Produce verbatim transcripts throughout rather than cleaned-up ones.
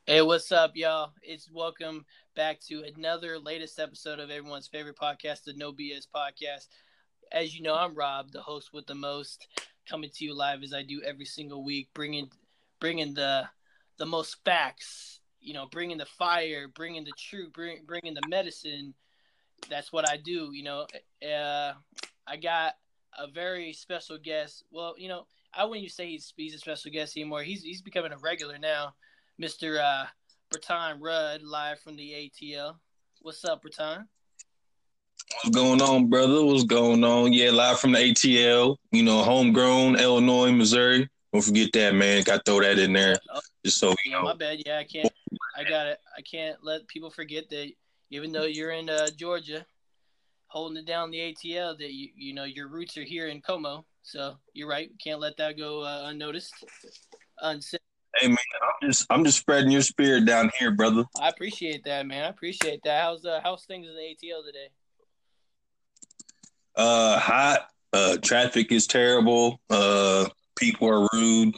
Hey, what's up, y'all? It's welcome back to another latest episode of everyone's favorite podcast, the No B S Podcast. As you know, I'm Rob, the host with the most, coming to you live as I do every single week, bringing bringing the the most facts. You know, bringing the fire, bringing the truth, bring, bringing the medicine. That's what I do. You know, uh, I got a very special guest. Well, you know, I wouldn't say he's he's a special guest anymore. He's he's becoming a regular now, Mister Uh, Bertan Rudd, live from the A T L. What's up, Bertan? What's going on, brother? What's going on? Yeah, live from the A T L, you know, homegrown, Illinois, Missouri. Don't forget that, man. Got to throw that in Yeah. there Oh, just so yeah. you My know. bad. Yeah, I can't. I got it. I can't let people forget that even though you're in uh, Georgia, holding it down the A T L, that you you know your roots are here in Como. So you're right. Can't let that go uh, unnoticed. Unsaid. Hey, man, I'm just I'm just spreading your spirit down here, brother. I appreciate that, man. I appreciate that. How's uh, how's things in the A T L today? Uh, hot. Uh, traffic is terrible. Uh, people are rude.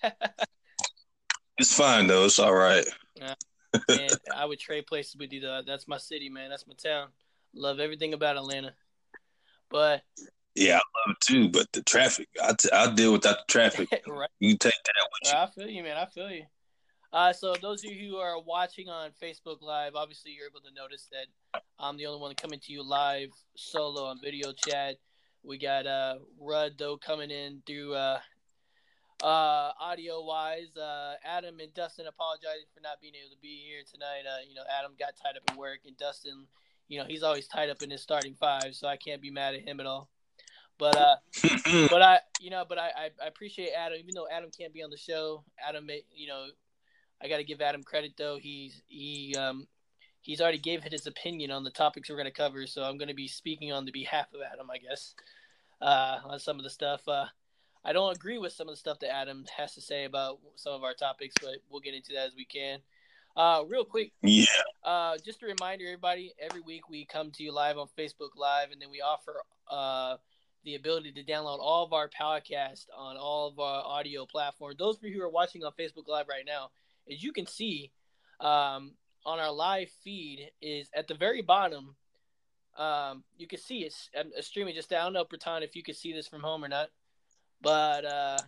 It's fine though. It's all right. Uh, man, I would trade places with you. Though. That's my city, man. That's my town. Love everything about Atlanta. But Yeah, I love it too. But the traffic, I t- I deal without the traffic. right, You take that with you. I feel you, man. I feel you. Uh, so those of you who are watching on Facebook Live, obviously you're able to notice that I'm the only one coming to you live solo on video chat. We got uh, Rudd though coming in through uh, uh, audio wise. Uh, Adam and Dustin apologizing for not being able to be here tonight. Uh, you know, Adam got tied up in work, and Dustin, you know, he's always tied up in his starting five, so I can't be mad at him at all. But uh, but I, you know, but I, I, I appreciate Adam, even though Adam can't be on the show. Adam, you know, I got to give Adam credit though. He's he um he's already gave his opinion on the topics we're going to cover, so I'm going to be speaking on the behalf of Adam, I guess, uh, on some of the stuff. Uh, I don't agree with some of the stuff that Adam has to say about some of our topics, but we'll get into that as we can. Uh, real quick, Yeah. uh, just a reminder, everybody. Every week we come to you live on Facebook Live, and then we offer uh, the ability to download all of our podcasts on all of our audio platforms. Those of you who are watching on Facebook Live right now, as you can see, um, on our live feed is at the very bottom. Um, you can see it's a streaming just down. I don't know, Breton, if you can see this from home or not, but uh,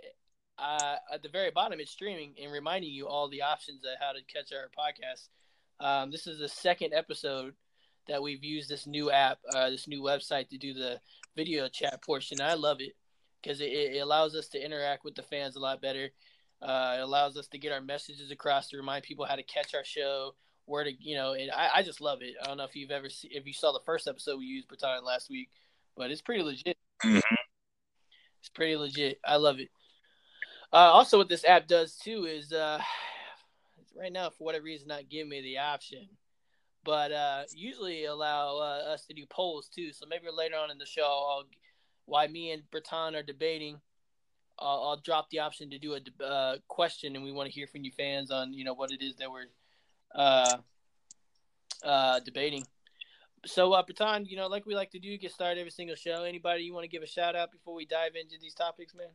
uh, at the very bottom, it's streaming and reminding you all the options of how to catch our podcast. Um, this is the second episode that we've used this new app, uh, this new website to do the video chat portion. I love it because it, it allows us to interact with the fans a lot better. Uh, it allows us to get our messages across to remind people how to catch our show, where to, you know, and I, I just love it. I don't know if you've ever see, if you saw the first episode we used Baton last week, but it's pretty legit. Mhm. It's pretty legit. I love it. Uh, also, what this app does too is uh, right now, for whatever reason, not giving me the option, but uh, usually allow uh, us to do polls too. So maybe later on in the show, I'll, while me and Breton are debating, I'll, I'll drop the option to do a uh, question, and we want to hear from you fans on you know what it is that we're uh, uh, debating. So, uh, Breton, you know, like we like to do, get started every single show. Anybody you want to give a shout out before we dive into these topics, man?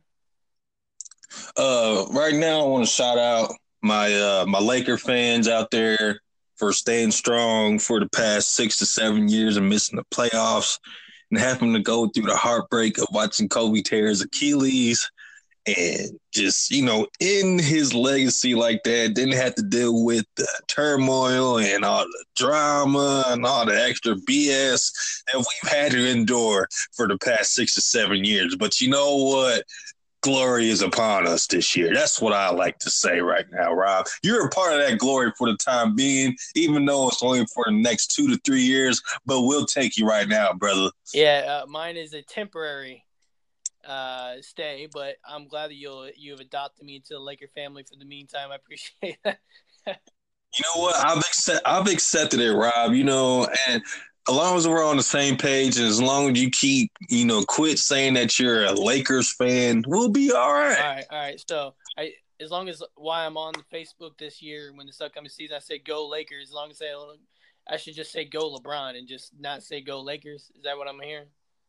Uh, right now, I want to shout out my uh, my Laker fans out there for staying strong for the past six to seven years and missing the playoffs and having to go through the heartbreak of watching Kobe tear his Achilles and just, you know, in his legacy like that, didn't have to deal with the turmoil and all the drama and all the extra B S that we've had to endure for the past six to seven years. But you know what? Glory is upon us this year. That's what I like to say right now, Rob. You're a part of that glory for the time being, even though it's only for the next two to three years, but we'll take you right now, brother. Yeah, uh, mine is a temporary uh, stay, but I'm glad that you'll you've adopted me into the Laker family for the meantime. I appreciate that. You know what? I've accept, I've accepted it, Rob. You know, and as long as we're on the same page, and as long as you keep, you know, quit saying that you're a Lakers fan, we'll be all All right. right, all right. So I, as long as why I'm on the Facebook this year when this upcoming season, I say go Lakers. As long as I, I should just say go LeBron and just not say go Lakers. Is that what I'm hearing?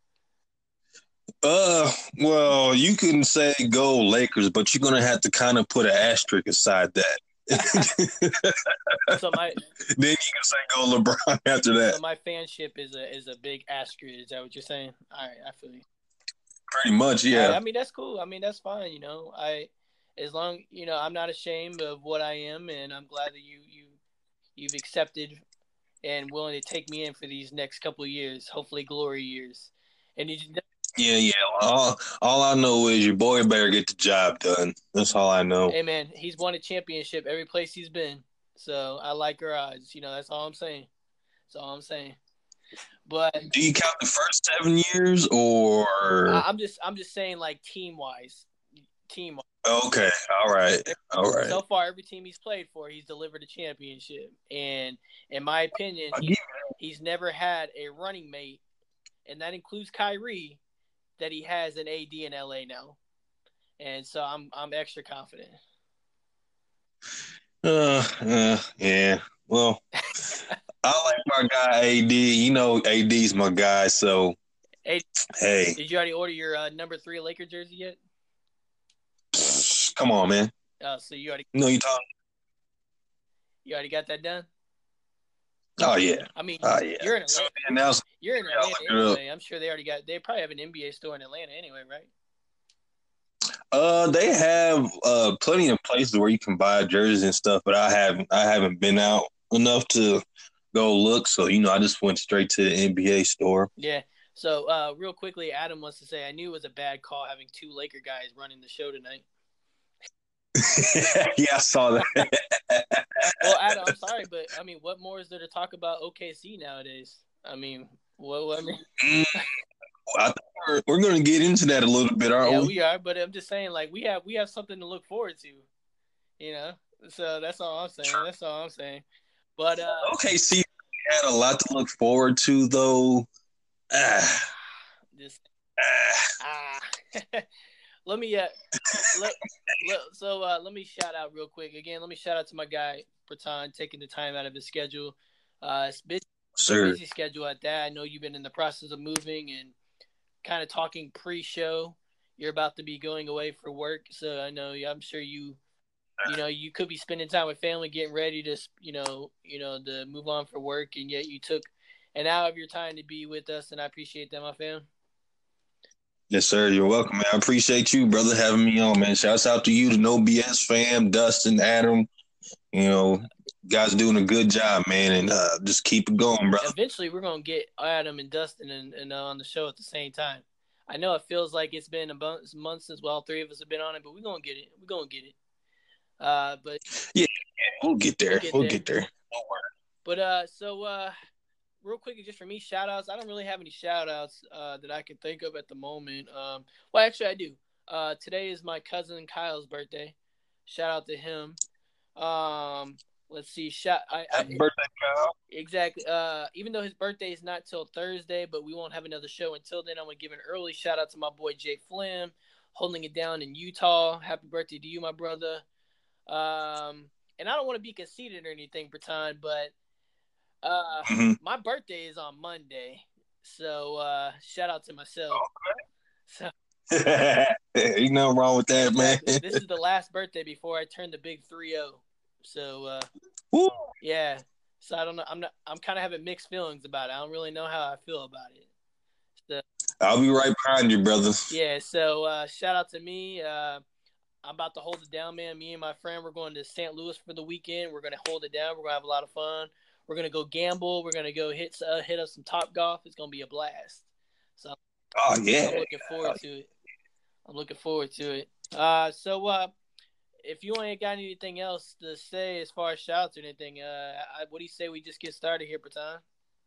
Uh, well, you can say go Lakers, but you're gonna have to kind of put an asterisk aside that. So my then you can say go LeBron after that. So my fanship is a is a big asterisk. Is that what you're saying? All right, I feel you. Pretty much, yeah. I, I mean, that's cool. I mean, that's fine. You know, I as long you know, I'm not ashamed of what I am, and I'm glad that you you you've accepted and willing to take me in for these next couple of years, hopefully glory years. And you, yeah, yeah. All, all I know is your boy better get the job done. That's all I know. Hey, man, he's won a championship every place he's been, so I like her odds. You know, that's all I'm saying. That's all I'm saying. But do you count the first seven years, or I'm just I'm just saying like team wise, team. Okay, all right, all right. So far, every team he's played for, he's delivered a championship, and in my opinion, he, he's never had a running mate, and that includes Kyrie, that he has an A D in L A now, and so I'm I'm extra confident. Uh, uh yeah. Well, I like my guy A D. You know, A D's my guy. So, hey, hey, did you already order your uh, number three Laker jersey yet? Come on, man. Uh, so you already no, you talking? You already got that done? Oh yeah. I mean, oh yeah. You're in so, Atlanta. You're in Atlanta anyway. I'm sure they already got. They probably have an N B A store in Atlanta anyway, right? Uh, they have uh plenty of places where you can buy jerseys and stuff, but I haven't I haven't been out enough to go look. So you know, I just went straight to the N B A store. Yeah. So uh, real quickly, Adam wants to say, I knew it was a bad call having two Laker guys running the show tonight. yeah, I saw that. Well, Adam, I'm sorry, but I mean, what more is there to talk about O K C nowadays? I mean, what? what I mean, mm, I think we're, we're going to get into that a little bit, aren't yeah, we? we are. But I'm just saying, like, we have we have something to look forward to, you know. So that's all I'm saying. That's all I'm saying. But uh, O K C had a lot to look forward to, though. Ah. Just ah. Let me uh, let, let, so uh, let me shout out real quick again. Let me shout out to my guy Bertan taking the time out of his schedule. Uh, it's busy, Sir. busy schedule at that. I know you've been in the process of moving and kind of talking pre-show. You're about to be going away for work, so I know I'm sure you, you know, you could be spending time with family, getting ready to, you know, you know, to move on for work, and yet you took an hour of your time to be with us, and I appreciate that, my fam. Yes, sir. You're welcome, man. I appreciate you, brother, having me on, man. Shouts out to you, the No B S fam, Dustin, Adam. You know, guys doing a good job, man, and uh, just keep it going, brother. Eventually, we're gonna get Adam and Dustin and, and uh, on the show at the same time. I know it feels like it's been a month since well, all three of us have been on it, but we're gonna get it. We're gonna get it. Uh, but yeah, yeah, we'll get there. We'll get, we'll there. get there. Don't worry. But uh, so uh. real quick, just for me, shout outs. I don't really have any shout outs uh, that I can think of at the moment. Um, well, actually, I do. Uh, today is my cousin Kyle's birthday. Shout out to him. Um, let's see. Shout. I, Happy I, birthday, Kyle. Exactly. Uh, even though his birthday is not till Thursday, but we won't have another show until then. I'm gonna give an early shout out to my boy Jay Flynn, holding it down in Utah. Happy birthday to you, my brother. Um, and I don't want to be conceited or anything, Bertan, but. Uh, mm-hmm. My birthday is on Monday, so uh, shout out to myself. Okay. So, ain't nothing wrong with that, exactly. man. This is the last birthday before I turn the big three oh. So, uh, Woo. yeah. So I don't know. I'm not. I'm kind of having mixed feelings about it. I don't really know how I feel about it. So, I'll be right behind you, brother. Yeah. So uh, shout out to me. Uh, I'm about to hold it down, man. Me and my friend, we're going to Saint Louis for the weekend. We're gonna hold it down. We're gonna have a lot of fun. We're gonna go gamble. We're gonna go hit uh, hit up some Top Golf. It's gonna be a blast. So, oh yeah, I'm looking forward to it. I'm looking forward to it. Uh, so uh, if you ain't got anything else to say as far as shouts or anything, uh, I, what do you say we just get started here, Bertan?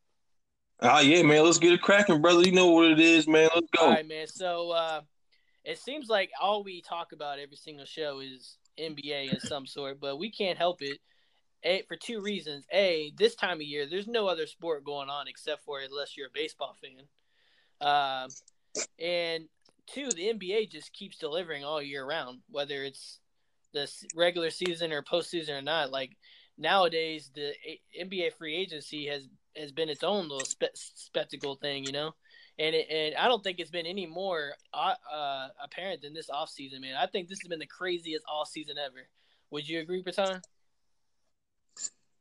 Oh yeah, man. Let's get it cracking, brother. You know what it is, man. Let's go. All right, man. So uh, it seems like all we talk about every single show is N B A in some sort, but we can't help it. A, for two reasons. A, this time of year, there's no other sport going on except for unless you're a baseball fan. Um, and two, the N B A just keeps delivering all year round, whether it's the regular season or postseason or not. Like nowadays, the N B A free agency has, has been its own little spe- spectacle thing, you know? And it, and I don't think it's been any more uh, uh, apparent than this offseason, man. I think this has been the craziest offseason ever. Would you agree, Bertan?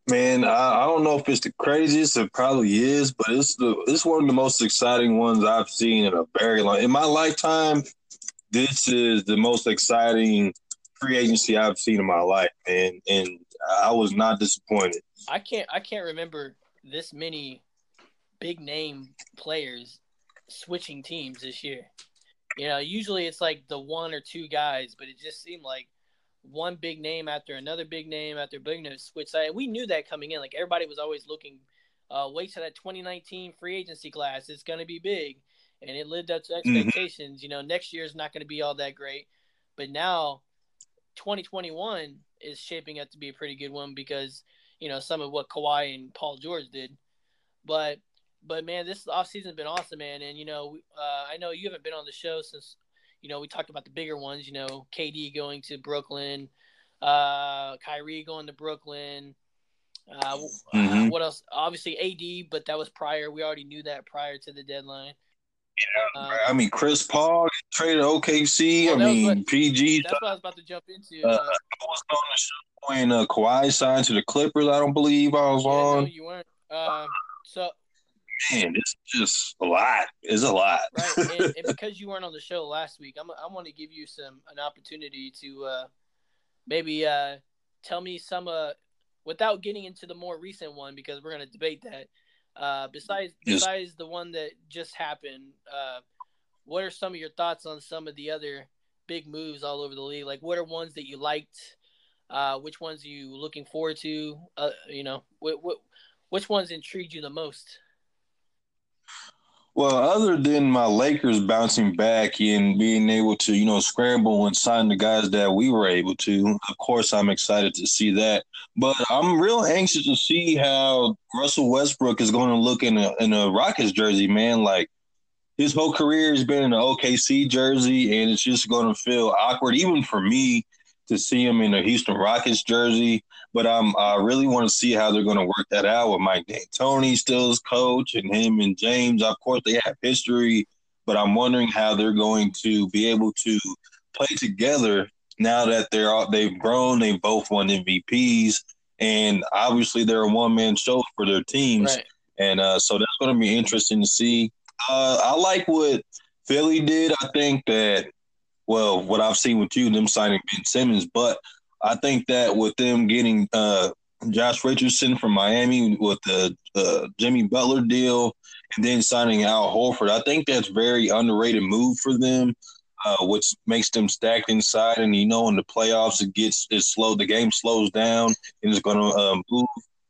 Man, I, I don't know if it's the craziest. It probably is, but it's the it's one of the most exciting ones I've seen in a very long in my lifetime. This is the most exciting free agency I've seen in my life, man, and I was not disappointed. I can't I can't remember this many big name players switching teams this year. You know, usually it's like the one or two guys, but it just seemed like one big name after another big name after big name switch side. We knew that coming in. Like everybody was always looking, uh, wait till that twenty nineteen free agency class. It's going to be big, and it lived up to expectations. Mm-hmm. You know, next year is not going to be all that great, but now twenty twenty-one is shaping up to be a pretty good one because you know some of what Kawhi and Paul George did, but. But man, this offseason's been awesome, man. And you know, uh, I know you haven't been on the show since, you know, we talked about the bigger ones. You know, K D going to Brooklyn, uh, Kyrie going to Brooklyn. Uh, mm-hmm. uh, what else? Obviously A D, but that was prior. We already knew that prior to the deadline. Yeah, uh, I mean, Chris Paul traded O K C. Well, I mean, what, P G. That's what I was about to jump into. Uh, uh, I was on the show when uh, Kawhi signed to the Clippers. I don't believe I was yeah, on. No, you weren't. Um, so. Man, it's just a lot. It's a lot. Right, and, and because you weren't on the show last week, I'm I want to give you some an opportunity to uh, maybe uh, tell me some uh, without getting into the more recent one because we're going to debate that. Uh, besides yes. besides the one that just happened, uh, what are some of your thoughts on some of the other big moves all over the league? Like, what are ones that you liked? Uh, which ones are you looking forward to? Uh, you know, what, what which ones intrigued you the most? Well, other than my Lakers bouncing back and being able to, you know, scramble and sign the guys that we were able to, of course, I'm excited to see that. But I'm real anxious to see how Russell Westbrook is going to look in a in a Rockets jersey, man. Like his whole career has been in an O K C jersey, and it's just going to feel awkward, even for me, to see him in a Houston Rockets jersey. But um, I really want to see how they're going to work that out with Mike D'Antoni still as coach and him and James. Of course, they have history, but I'm wondering how they're going to be able to play together now that they're all, they've grown. They both won M V Ps, and obviously they're a one-man show for their teams. Right. And uh, so that's going to be interesting to see. Uh, I like what Philly did. I think that, well, what I've seen with you, them signing Ben Simmons, but I think that with them getting uh, Josh Richardson from Miami with the uh, Jimmy Butler deal and then signing Al Horford, I think that's a very underrated move for them, uh, which makes them stacked inside. And, you know, in the playoffs, it gets it's slow. The game slows down and it's going to uh, move.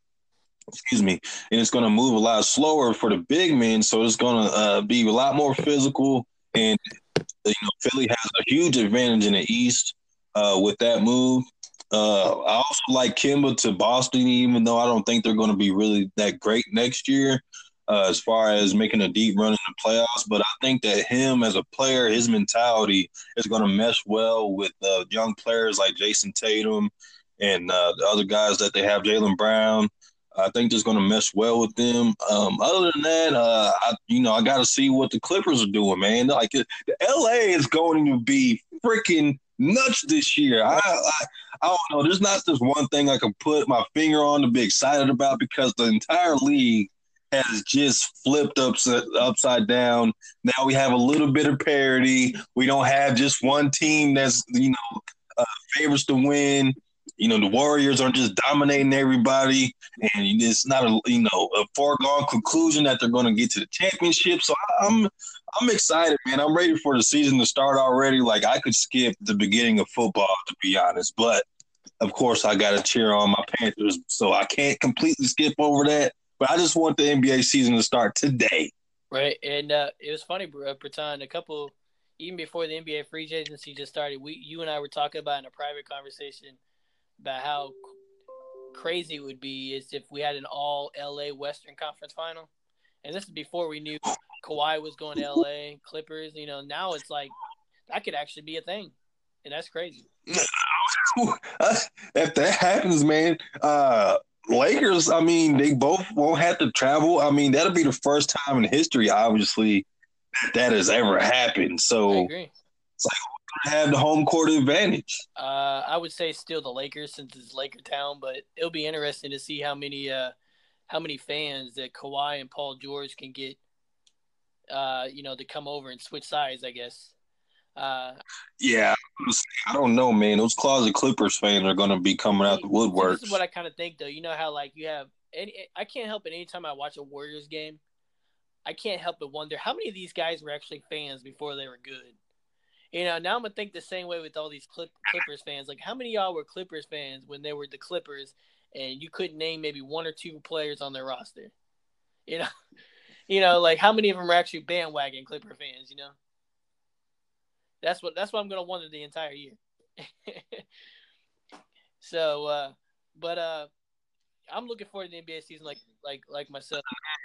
Excuse me. And it's going to move a lot slower for the big men. So it's going to uh, be a lot more physical. And, you know, Philly has a huge advantage in the East uh, with that move. Uh, I also like Kemba to Boston, even though I don't think they're going to be really that great next year uh, as far as making a deep run in the playoffs. But I think that him as a player, his mentality is going to mesh well with uh, young players like Jason Tatum and uh, the other guys that they have, Jaylen Brown. I think that's going to mesh well with them. Um, other than that, uh, I, you know, I got to see what the Clippers are doing, man. Like, the L A is going to be freaking nuts this year. I, I I don't know. There's not this one thing I can put my finger on to be excited about because the entire league has just flipped upside, upside down. Now we have a little bit of parity. We don't have just one team that's, you know, uh, favors to win. You know, the Warriors are just dominating everybody, and it's not a, you know, a foregone conclusion that they're going to get to the championship. So I'm I'm excited, man. I'm ready for the season to start already. Like, I could skip the beginning of football, to be honest. But, of course, I got to cheer on my Panthers, so I can't completely skip over that. But I just want the N B A season to start today. Right, and uh, it was funny, Bertan, a couple – even before the N B A free agency just started, we you and I were talking about in a private conversation about how crazy it would be is if we had an all L A Western Conference final. And this is before we knew Kawhi was going to L A, Clippers. You know, now it's like that could actually be a thing. And that's crazy. If that happens, man, uh, Lakers, I mean, they both won't have to travel. I mean, that'll be the first time in history, obviously, that that has ever happened. So I agree. It's like, have the home court advantage. Uh, I would say still the Lakers since it's Laker town, but it'll be interesting to see how many uh, how many fans that Kawhi and Paul George can get, uh, you know, to come over and switch sides, I guess. Uh, Yeah, I don't know, man. Those closet Clippers fans are going to be coming see, out the see, this is woodworks. what I kind of think, though. You know how, like, you have any – I can't help it anytime I watch a Warriors game, I can't help but wonder how many of these guys were actually fans before they were good. You know, now I'm going to think the same way with all these Clip, Clippers fans. Like, how many of y'all were Clippers fans when they were the Clippers and you couldn't name maybe one or two players on their roster? You know, you know, like, how many of them are actually bandwagon Clipper fans, you know? That's what that's what I'm gonna wonder the entire year. so, uh, but uh, I'm looking forward to the N B A season, like like like myself.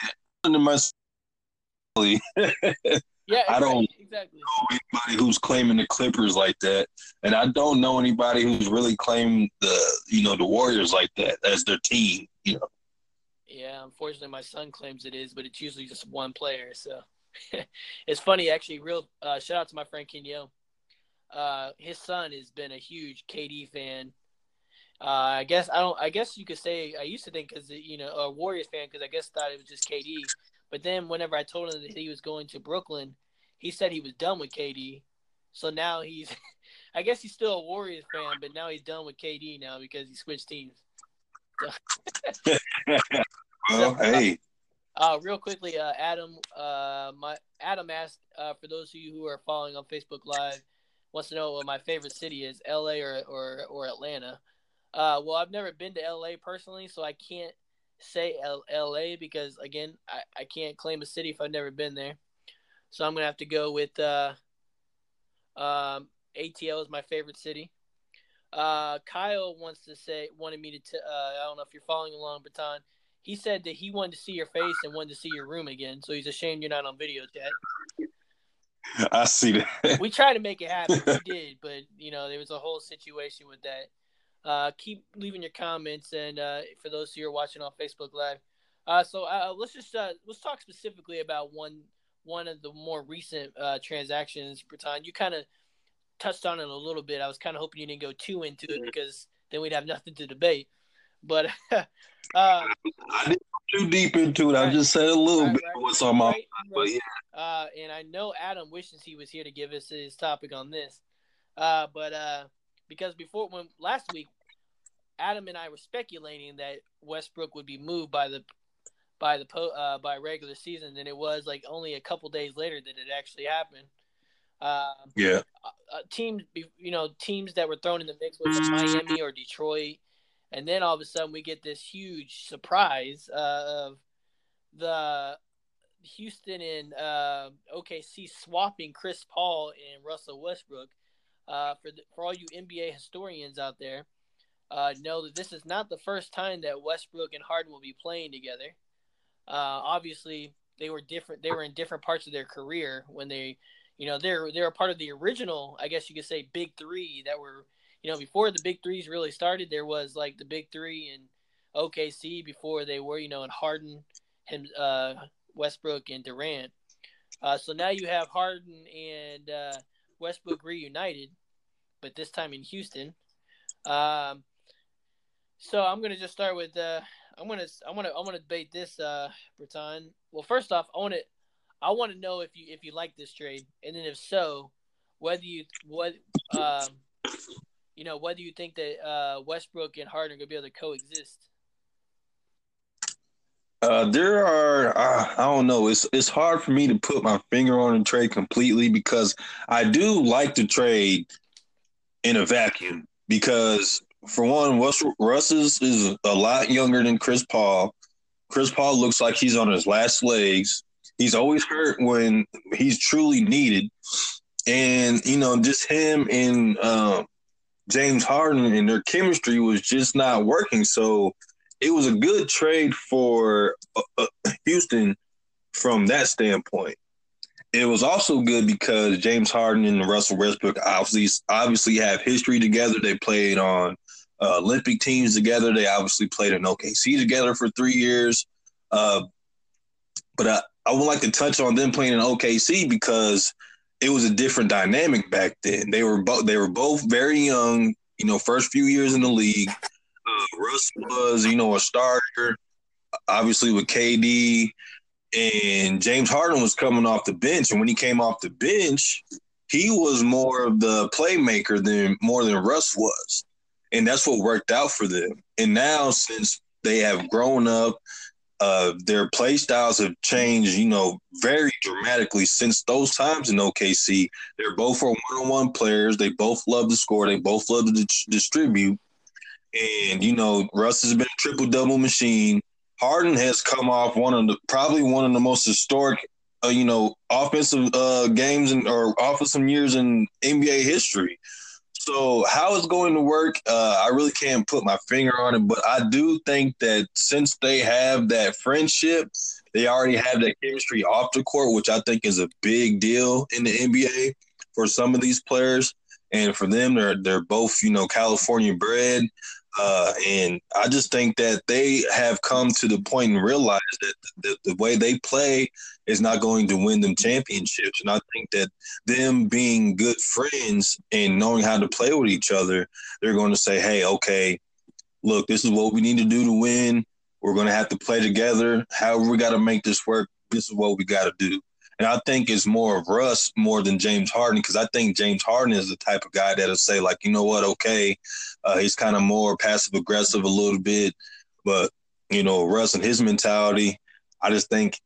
Yeah, I don't right, exactly. know anybody who's claiming the Clippers like that, and I don't know anybody who's really claimed the you know the Warriors like that as their team. You know. Yeah, unfortunately, my son claims it is, but it's usually just one player. So it's funny, actually. Real uh, shout out to my friend Kenyo. Uh, his son has been a huge K D fan. Uh, I guess I don't. I guess you could say I used to think because you know a Warriors fan because I guess thought it was just K D. But then whenever I told him that he was going to Brooklyn, he said he was done with K D. So now he's, I guess he's still a Warriors fan, but now he's done with K D now because he switched teams. So, Well, so uh, hey, uh, real quickly, uh, Adam, uh, my Adam asked uh, for those of you who are following on Facebook Live, wants to know what my favorite city is, L A or or, or Atlanta. Uh, well, I've never been to L A personally, so I can't say L- LA because, again, I, I can't claim a city if I've never been there. So I'm going to have to go with uh, um, A T L is my favorite city. Uh, Kyle wants to say, wanted me to, t- uh, I don't know if you're following along, Baton. He said that he wanted to see your face and wanted to see your room again, so he's ashamed you're not on video chat. I see that. We tried to make it happen. We did, but, you know, there was a whole situation with that. Uh, keep leaving your comments, and uh, for those who are watching on Facebook Live. Uh, so uh, let's just uh, let's talk specifically about one one of the more recent uh, transactions, Breton. You kind of touched on it a little bit. I was kind of hoping you didn't go too into it because then we'd have nothing to debate. But uh, I didn't go too deep into it. I right, just said a little right, bit right, of what's on my right, mind. right. But yeah. Uh, and I know Adam wishes he was here to give us his topic on this. Uh, but uh, because before when last week, Adam and I were speculating that Westbrook would be moved by the by the uh, by regular season, and it was like only a couple days later that it actually happened. Uh, Yeah. uh, teams, you know, teams that were thrown in the mix was like Miami or Detroit, and then all of a sudden we get this huge surprise uh, of the Houston and uh, O K C swapping Chris Paul and Russell Westbrook. Uh, for the, for all you N B A historians out there, uh, know that this is not the first time that Westbrook and Harden will be playing together. Uh, obviously, they were different. They were in different parts of their career when they, you know, they're they're a part of the original, I guess you could say, Big Three that were, you know, before the Big Threes really started. There was like the Big Three in O K C before they were, you know, in Harden, him, uh, Westbrook, and Durant. Uh, so now you have Harden and uh, Westbrook reunited, but this time in Houston. Um, So I'm gonna just start with uh, I'm gonna I'm gonna I'm gonna debate this, uh, Breton. Well, first off, I want to I want to know if you if you like this trade, and then if so, whether you what um you know whether you think that uh, Westbrook and Harden are gonna be able to coexist. Uh, there are uh, I don't know. It's it's hard for me to put my finger on the trade completely because I do like the trade in a vacuum because for one, Russ, Russ is, is a lot younger than Chris Paul. Chris Paul looks like he's on his last legs. He's always hurt when he's truly needed, and you know just him and uh, James Harden and their chemistry was just not working. So it was a good trade for uh, uh, Houston from that standpoint. It was also good because James Harden and Russell Westbrook obviously obviously have history together. They played on uh, Olympic teams together. They obviously played in O K C together for three years. Uh, but I, I would like to touch on them playing in O K C because it was a different dynamic back then. They were both they were both very young. You know, first few years in the league. Uh, Russ was, you know, a starter, obviously with K D, and James Harden was coming off the bench. And when he came off the bench, he was more of the playmaker than more than Russ was, and that's what worked out for them. And now, since they have grown up, uh, their play styles have changed, you know, very dramatically since those times in O K C. They're both are one-on-one players. They both love to score. They both love to di- distribute. And, you know, Russ has been a triple-double machine. Harden has come off one of the probably one of the most historic, uh, you know, offensive uh, games and or offensive years in N B A history. So how it's going to work, uh, I really can't put my finger on it, but I do think that since they have that friendship, they already have that chemistry off the court, which I think is a big deal in the N B A for some of these players. And for them, they're they're both, you know, California bred. Uh, and I just think that they have come to the point and realize that the, the way they play is not going to win them championships. And I think that them being good friends and knowing how to play with each other, they're going to say, hey, okay, look, this is what we need to do to win. We're going to have to play together. However we got to make this work, this is what we got to do. And I think it's more of Russ more than James Harden, because I think James Harden is the type of guy that'll say, like, you know what, okay, uh, he's kind of more passive-aggressive a little bit. But, you know, Russ and his mentality, I just think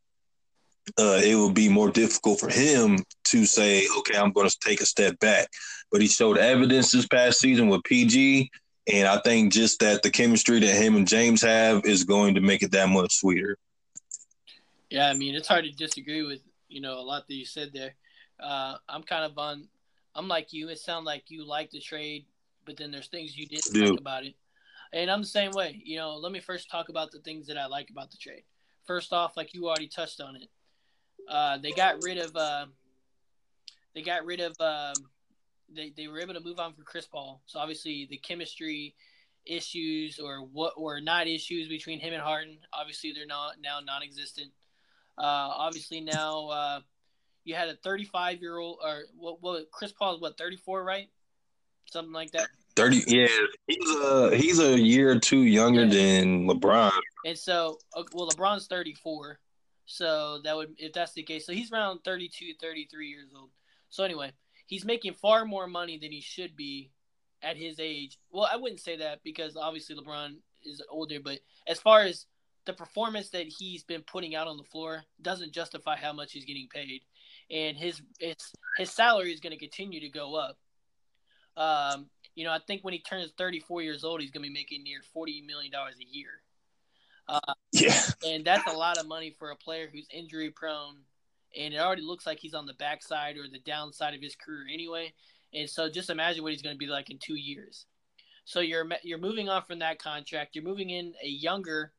uh, it will be more difficult for him to say, okay, I'm going to take a step back. But he showed evidence this past season with P G, and I think just that the chemistry that him and James have is going to make it that much sweeter. Yeah, I mean, it's hard to disagree with, you know, a lot that you said there. Uh, I'm kind of on, I'm like you. It sounds like you like the trade, but then there's things you didn't Dude. like about it. And I'm the same way. You know, let me first talk about the things that I like about the trade. First off, like you already touched on it, uh, they got rid of, uh, they got rid of, um, they they were able to move on from Chris Paul. So obviously the chemistry issues or what or not issues between him and Harden, obviously they're not now non-existent. Uh, obviously now uh, you had a thirty-five year old or what? What Chris Paul is what thirty-four, right? Something like that. thirty, yeah, he's a he's a year or two younger yeah. than LeBron. And so, well, LeBron's thirty-four, so that would if that's the case, so he's around thirty-two, thirty-three years old. So anyway, he's making far more money than he should be at his age. Well, I wouldn't say that because obviously LeBron is older, but as far as the performance that he's been putting out on the floor doesn't justify how much he's getting paid, and his his, his salary is going to continue to go up. Um, you know, I think when he turns thirty-four years old, he's going to be making near forty million dollars a year. Uh, yeah, and that's a lot of money for a player who's injury prone, and it already looks like he's on the backside or the downside of his career anyway. And so, just imagine what he's going to be like in two years. So you're you're moving on from that contract. You're moving in a younger,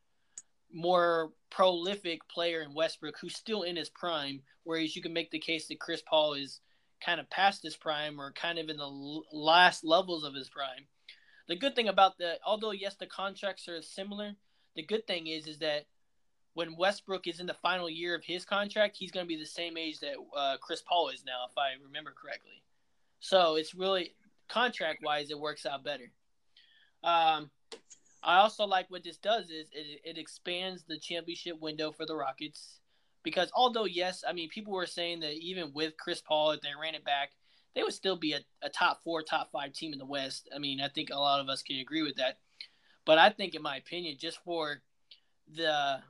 more prolific player in Westbrook who's still in his prime, whereas you can make the case that Chris Paul is kind of past his prime or kind of in the last levels of his prime. The good thing about the, although yes, the contracts are similar, the good thing is is that when Westbrook is in the final year of his contract, he's going to be the same age that uh, Chris Paul is now, if I remember correctly. So it's really, contract-wise, it works out better. Um, I also like what this does is it, it expands the championship window for the Rockets because although, yes, I mean, people were saying that even with Chris Paul, if they ran it back, they would still be a, a top four, top five team in the West. I mean, I think a lot of us can agree with that. But I think, in my opinion, just for the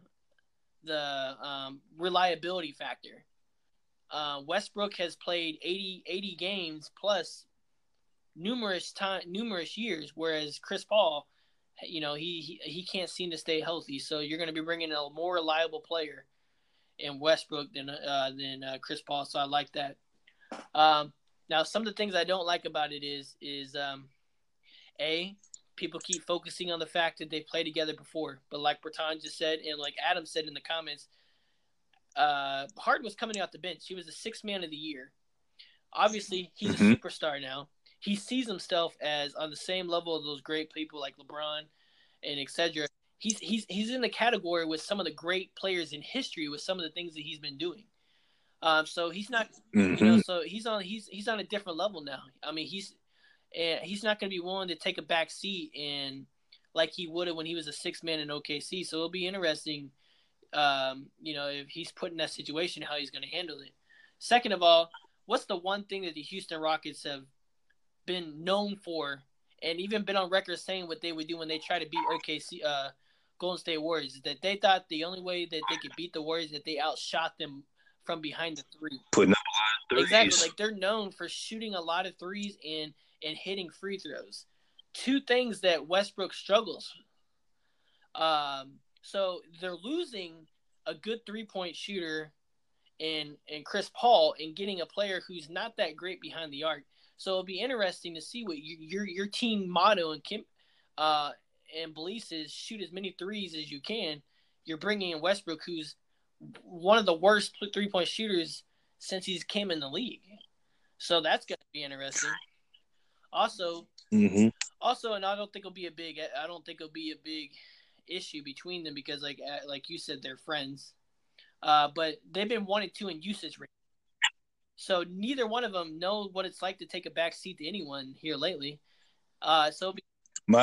the um, reliability factor, uh, Westbrook has played eighty, eighty games plus numerous time, numerous years, whereas Chris Paul, you know, he, he he can't seem to stay healthy. So you're going to be bringing a more reliable player in Westbrook than uh, than uh, Chris Paul. So I like that. Um, now, some of the things I don't like about it is is um, a people keep focusing on the fact that they played together before, but like Bertan just said, and like Adam said in the comments, uh, Harden was coming out the bench. He was the sixth man of the year. Obviously, he's mm-hmm. a superstar now. He sees himself as on the same level of those great people like LeBron and et cetera. He's he's he's in the category with some of the great players in history with some of the things that he's been doing. Um, so he's not, Mm-hmm. you know, so he's on he's he's on a different level now. I mean, he's and he's not going to be willing to take a back seat and like he would have when he was a six man in O K C. So it'll be interesting, um, you know, if he's put in that situation, how he's going to handle it. Second of all, what's the one thing that the Houston Rockets have been known for, and even been on record saying what they would do when they try to beat O K C, uh, Golden State Warriors, is that they thought the only way that they could beat the Warriors is that they outshot them from behind the three. Putting up a lot of threes. Exactly, like they're known for shooting a lot of threes and and hitting free throws. Two things that Westbrook struggles. Um, so they're losing a good three point shooter in in Chris Paul and getting a player who's not that great behind the arc. So it'll be interesting to see what you, your your team motto and Kim uh, and beliefs is: shoot as many threes as you can. You're bringing in Westbrook, who's one of the worst three point shooters since he's came in the league. So that's going to be interesting. Also, mm-hmm. also, and I don't think it'll be a big. I don't think it'll be a big issue between them because, like, like you said, they're friends. Uh, but they've been one and two in usage rate. So neither one of them know what it's like to take a back seat to anyone here lately. Uh, so be- my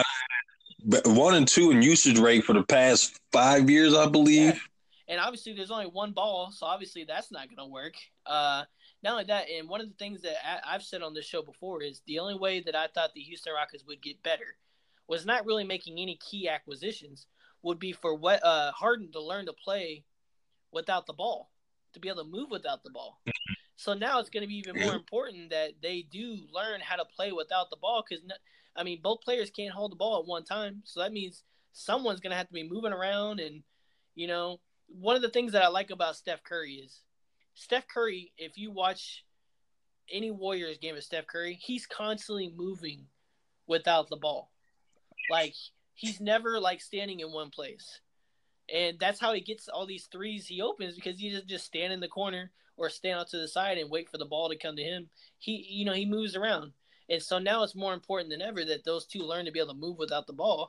one and two in usage rate for the past five years, I believe. Yeah. And obviously, there's only one ball, so obviously that's not going to work. Uh, not only that, and one of the things that I, I've said on this show before is the only way that I thought the Houston Rockets would get better was not really making any key acquisitions. Would be for what uh, Harden to learn to play without the ball, to be able to move without the ball. So now it's going to be even more important that they do learn how to play without the ball because, I mean, both players can't hold the ball at one time. So that means someone's going to have to be moving around. And, you know, one of the things that I like about Steph Curry is Steph Curry, if you watch any Warriors game of Steph Curry, he's constantly moving without the ball. Like, he's never, like, standing in one place. And that's how he gets all these threes he opens because he doesn't just stand in the corner or stand out to the side and wait for the ball to come to him. He, you know, he moves around. And so now it's more important than ever that those two learn to be able to move without the ball.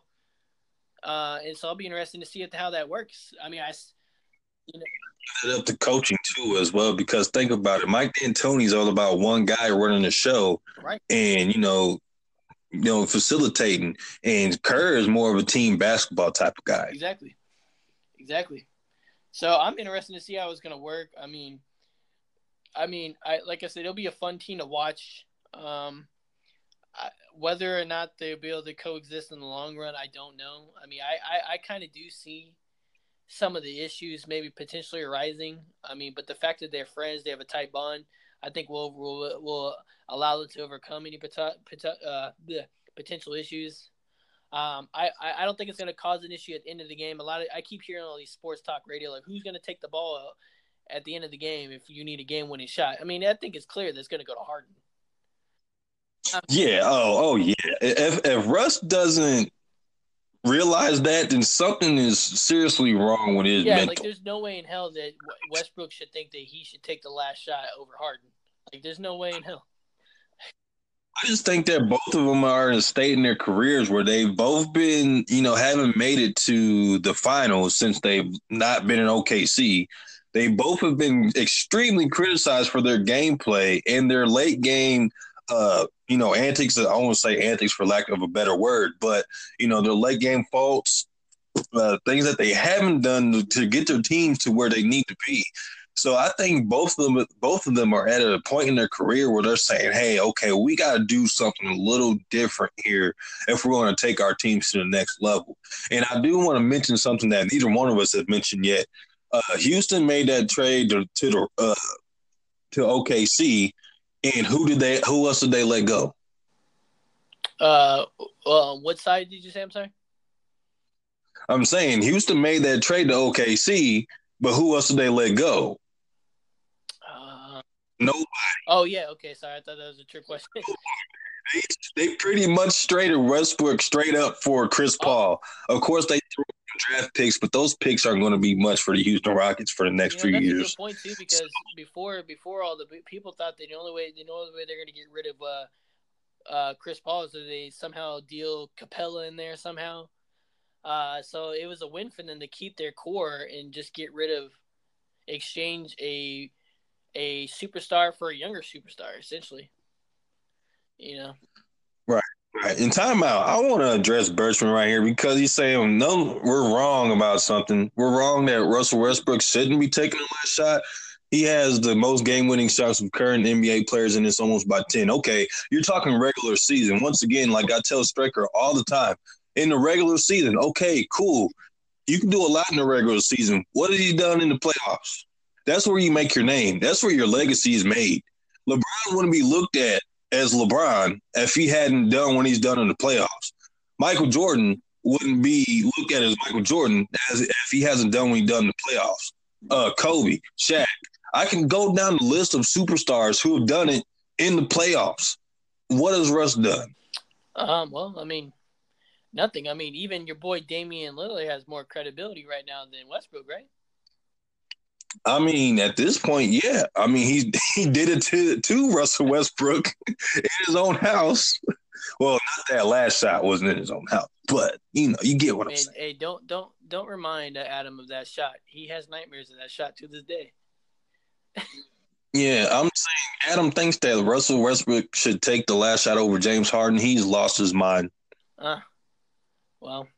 Uh, and so I'll be interested to see if, how that works. I mean, I, you know. It up to coaching too as well because think about it. Mike D'Antoni's all about one guy running the show. Right. And, you know, you know, facilitating. And Kerr is more of a team basketball type of guy. Exactly. Exactly. So I'm interested to see how it's going to work. I mean, I mean, I like I said, it'll be a fun team to watch. Um, I, whether or not they'll be able to coexist in the long run, I don't know. I mean, I, I, I kind of do see some of the issues maybe potentially arising. I mean, but the fact that they're friends, they have a tight bond, I think will will will allow them to overcome any uh, potential issues. Um, I, I don't think it's going to cause an issue at the end of the game. A lot of I keep hearing all these sports talk radio like who's going to take the ball out at the end of the game if you need a game-winning shot. I mean, I think it's clear that it's going to go to Harden. Um, yeah. Oh, oh, yeah. If if Russ doesn't realize that, then something is seriously wrong with his yeah, mental. like there's no way in hell that Westbrook should think that he should take the last shot over Harden. Like there's no way in hell. I just think that both of them are in a state in their careers where they've both been, you know, haven't made it to the finals since they've not been in O K C. They both have been extremely criticized for their gameplay and their late game, uh, you know, antics. I won't say antics for lack of a better word, but, you know, their late game faults, uh, things that they haven't done to, to get their teams to where they need to be. So I think both of them, both of them are at a point in their career where they're saying, "Hey, okay, we got to do something a little different here if we're going to take our teams to the next level." And I do want to mention something that neither one of us have mentioned yet. Uh, Houston made that trade to to the uh, to O K C, and who did they? Who else did they let go? Uh, uh, what side did you say? I'm sorry. I'm saying Houston made that trade to O K C, but who else did they let go? Nobody. Oh, yeah. Okay. Sorry. I thought that was a trick question. they, they pretty much traded Westbrook straight up for Chris Paul. Oh. Of course, they threw draft picks, but those picks aren't going to be much for the Houston Rockets for the next you know, few that's years. That's a good point, too, because before before all the people thought that the only way, the only way they're going to get rid of uh, uh, Chris Paul is that they somehow deal Capella in there somehow. Uh, so it was a win for them to keep their core and just get rid of, exchange a – a superstar for a younger superstar, essentially. You know, right, right. In timeout, I want to address Bertrand right here because he's saying no, we're wrong about something. We're wrong that Russell Westbrook shouldn't be taking the last shot. He has the most game-winning shots of current N B A players, and it's almost by ten. Okay, you're talking regular season. Once again, like I tell Striker all the time, in the regular season, okay, cool. You can do a lot in the regular season. What has he done in the playoffs? That's where you make your name. That's where your legacy is made. LeBron wouldn't be looked at as LeBron if he hadn't done what he's done in the playoffs. Michael Jordan wouldn't be looked at as Michael Jordan as if he hasn't done what he's done in the playoffs. Uh, Kobe, Shaq. I can go down the list of superstars who have done it in the playoffs. What has Russ done? Um, well, I mean, nothing. I mean, even your boy Damian Lillard has more credibility right now than Westbrook, right? I mean, at this point, yeah. I mean, he he did it to to Russell Westbrook in his own house. Well, not that last shot wasn't in his own house, but you know, you get what Man, I'm saying. Hey, don't don't don't remind Adam of that shot. He has nightmares of that shot to this day. Yeah, I'm saying Adam thinks that Russell Westbrook should take the last shot over James Harden. He's lost his mind. Uh, well,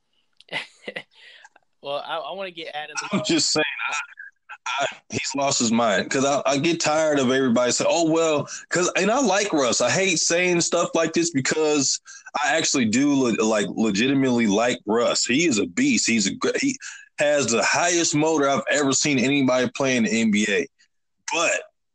well, I, I want to get Adam. I'm just saying, I, I, he's lost his mind because I, I get tired of everybody saying, "Oh well," because and I like Russ. I hate saying stuff like this because I actually do le- like legitimately like Russ. He is a beast. He's a he has the highest motor I've ever seen anybody play in the N B A. But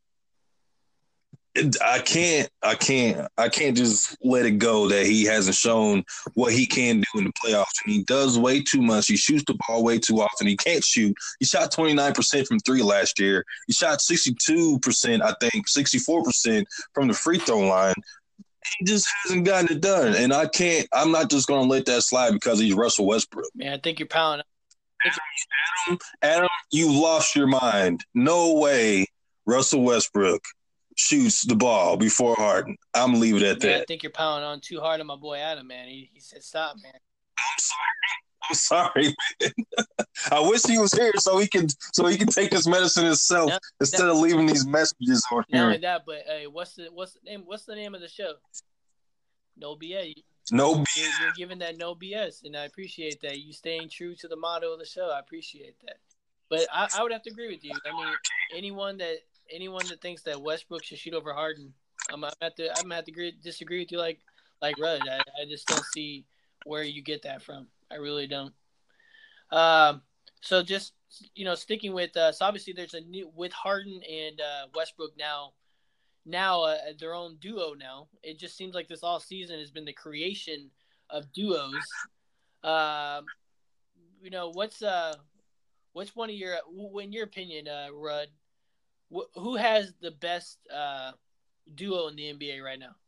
I can't, I can't, I can't just let it go that he hasn't shown what he can do in the playoffs. And he does way too much. He shoots the ball way too often. He can't shoot. He shot twenty-nine percent from three last year. He shot sixty-two percent, I think, sixty-four percent from the free throw line. He just hasn't gotten it done. And I can't, I'm not just going to let that slide because he's Russell Westbrook. Man, I think you're pounding. Adam, Adam, you lost your mind. No way Russell Westbrook shoots the ball before Harden. I'm gonna leave it at Man, that. I think you're pounding on too hard on my boy Adam, man. He, he said, "Stop, man." I'm sorry. I'm sorry, man. I wish he was here so he can so he can take this medicine himself No, instead no. of leaving these messages on Not here. only that, but hey, what's the what's the name? What's the name of the show? No B S. No B You're, S. you're giving that no B S, and I appreciate that. You staying true to the motto of the show. I appreciate that. But I, I would have to agree with you. I mean, anyone that anyone that thinks that Westbrook should shoot over Harden, I'm gonna have to I'm gonna have to agree, disagree with you. Like like Rudd, I, I just don't see where you get that from. I really don't. Um, so just you know, sticking with uh, so obviously there's a new with Harden and uh, Westbrook now. Now uh, their own duo. Now it just seems like this all season has been the creation of duos. Um, you know what's uh what's one of your in your opinion, uh, Rudd? Wh- who has the best uh, duo in the N B A right now?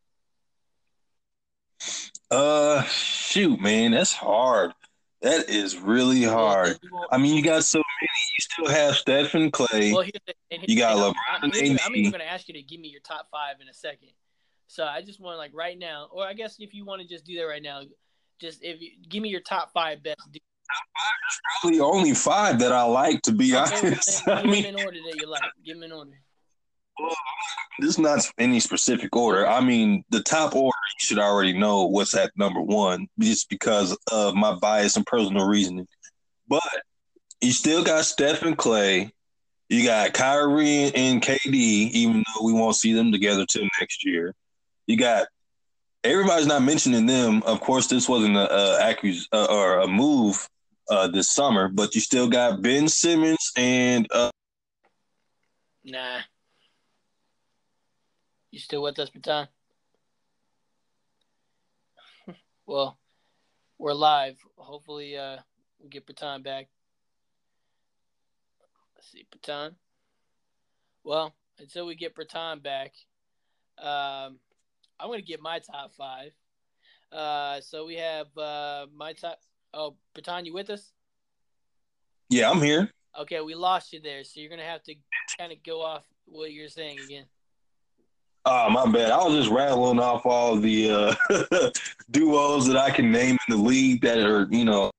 Uh, shoot, man, that's hard. That is really Well, hard. I mean, you got so many. You still have Stephen Clay. well, here's the, and, You got and LeBron I'm, I'm, and here's- I'm even A D. going to ask you to give me your top five in a second. So I just want like right now, or I guess if you want to just do that right now, just if you give me your top five best duos. Probably only five that I like, to be Okay, well, honest. then I give mean, them in order that you like. Give them in order. this is not any specific order. I mean, the top order, you should already know what's at number one, just because of my bias and personal reasoning. But you still got Stephen Clay. You got Kyrie and K D, even though we won't see them together till next year. You got everybody's not mentioning them. Of course, this wasn't a, a accus- uh, or a move uh, this summer, but you still got Ben Simmons and uh, Nah. You still with us, Baton? Well, we're live. Hopefully, uh, we get Baton back. Let's see, Baton. Well, until we get Baton back, um, I'm going to get my top five. Uh, so we have uh, my top. Oh, Baton, you with us? yeah, I'm here. Okay, we lost you there, so you're going to have to kind of go off what you're saying again. Oh, my bad. I was just rattling off all the uh, duos that I can name in the league that are, you know,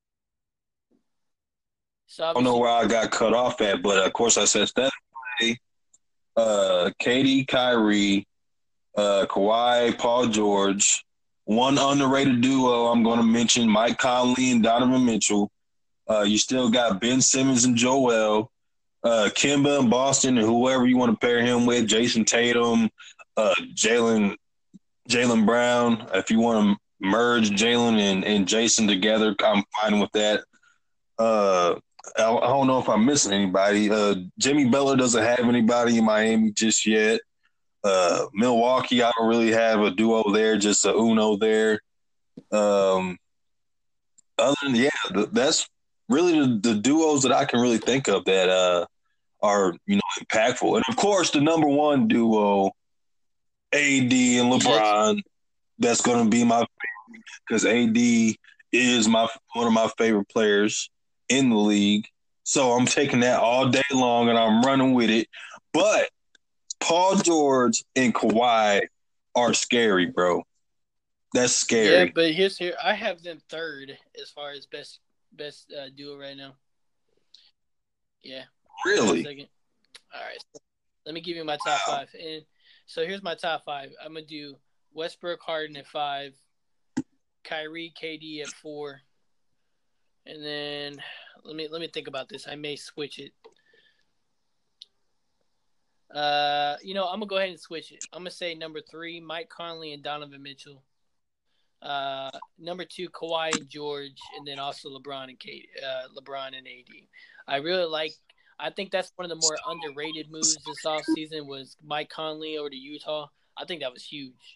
So I don't know where I got cut off at, but of course I said Steph Clay, uh, K D, Kyrie, uh, Kawhi, Paul George. One underrated duo I'm going to mention: Mike Conley and Donovan Mitchell. Uh, you still got Ben Simmons and Joel, uh, Kemba and Boston, and whoever you want to pair him with, Jason Tatum, uh, Jalen Jalen Brown. If you want to merge Jalen and, and Jason together, I'm fine with that. Uh, I, I don't know if I'm missing anybody. Uh, Jimmy Butler doesn't have anybody in Miami just yet. Uh, Milwaukee, I don't really have a duo there, just a Uno there. Um, other than yeah, th- that's really the, the duos that I can really think of that uh, are you know impactful. And of course, the number one duo, A D and Yes. LeBron. That's going to be my because A D is my one of my favorite players in the league. So I'm taking that all day long and I'm running with it. But Paul George and Kawhi are scary, bro. That's Yeah, scary. but here's here. I have them third as far as best best uh, duo right now. Yeah. Hold on a Really? second. All right. Let me give you my top Wow. five. And so here's my top five. I'm gonna do Westbrook, Harden at five, Kyrie, K D at four, and then let me let me think about this. I may switch it. Uh, you know, I'm gonna go ahead and switch it. I'm gonna say number three, Mike Conley and Donovan Mitchell. Uh, number two, Kawhi and George, and then also LeBron and Kate, uh, LeBron and A D. I really like. I think that's one of the more underrated moves this offseason was Mike Conley over to Utah. I think that was huge.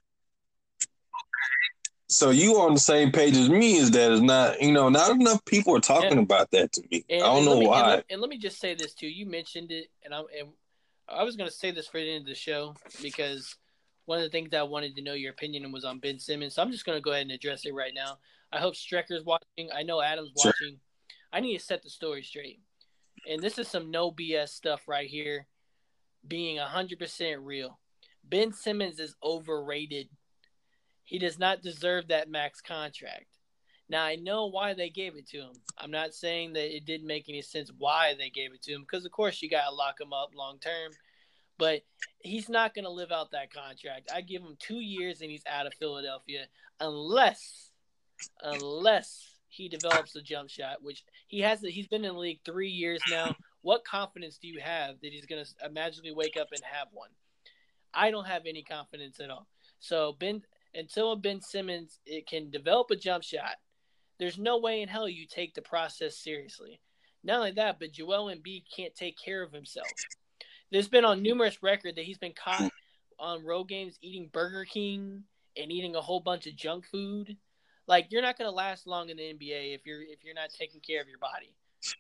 So you on the same page as me is that is not you know not enough people are Yeah, talking about that to me. I and, don't and know let me and why. let and let me just say this too. You mentioned it, and I'm and I was going to say this for the end of the show because one of the things that I wanted to know your opinion was on Ben Simmons. So I'm just going to go ahead and address it right now. I hope Strecker's watching. I know Adam's Sure. watching. I need to set the story straight. And this is some no B S stuff right here, being one hundred percent real. Ben Simmons is overrated. He does not deserve that max contract. Now, I know why they gave it to him. I'm not saying that it didn't make any sense why they gave it to him because, of course, you got to lock him up long term. But he's not going to live out that contract. I give him two years and he's out of Philadelphia unless, unless he develops a jump shot, which he has. He's been in the league three years now. What confidence do you have that he's going to magically wake up and have one? I don't have any confidence at all. So Ben, until Ben Simmons it can develop a jump shot, there's no way in hell you take the process seriously. Not only that, but Joel Embiid can't take care of himself. There's been on numerous record that he's been caught on road games eating Burger King and eating a whole bunch of junk food. Like you're not going to last long in the N B A if you're if you're not taking care of your body.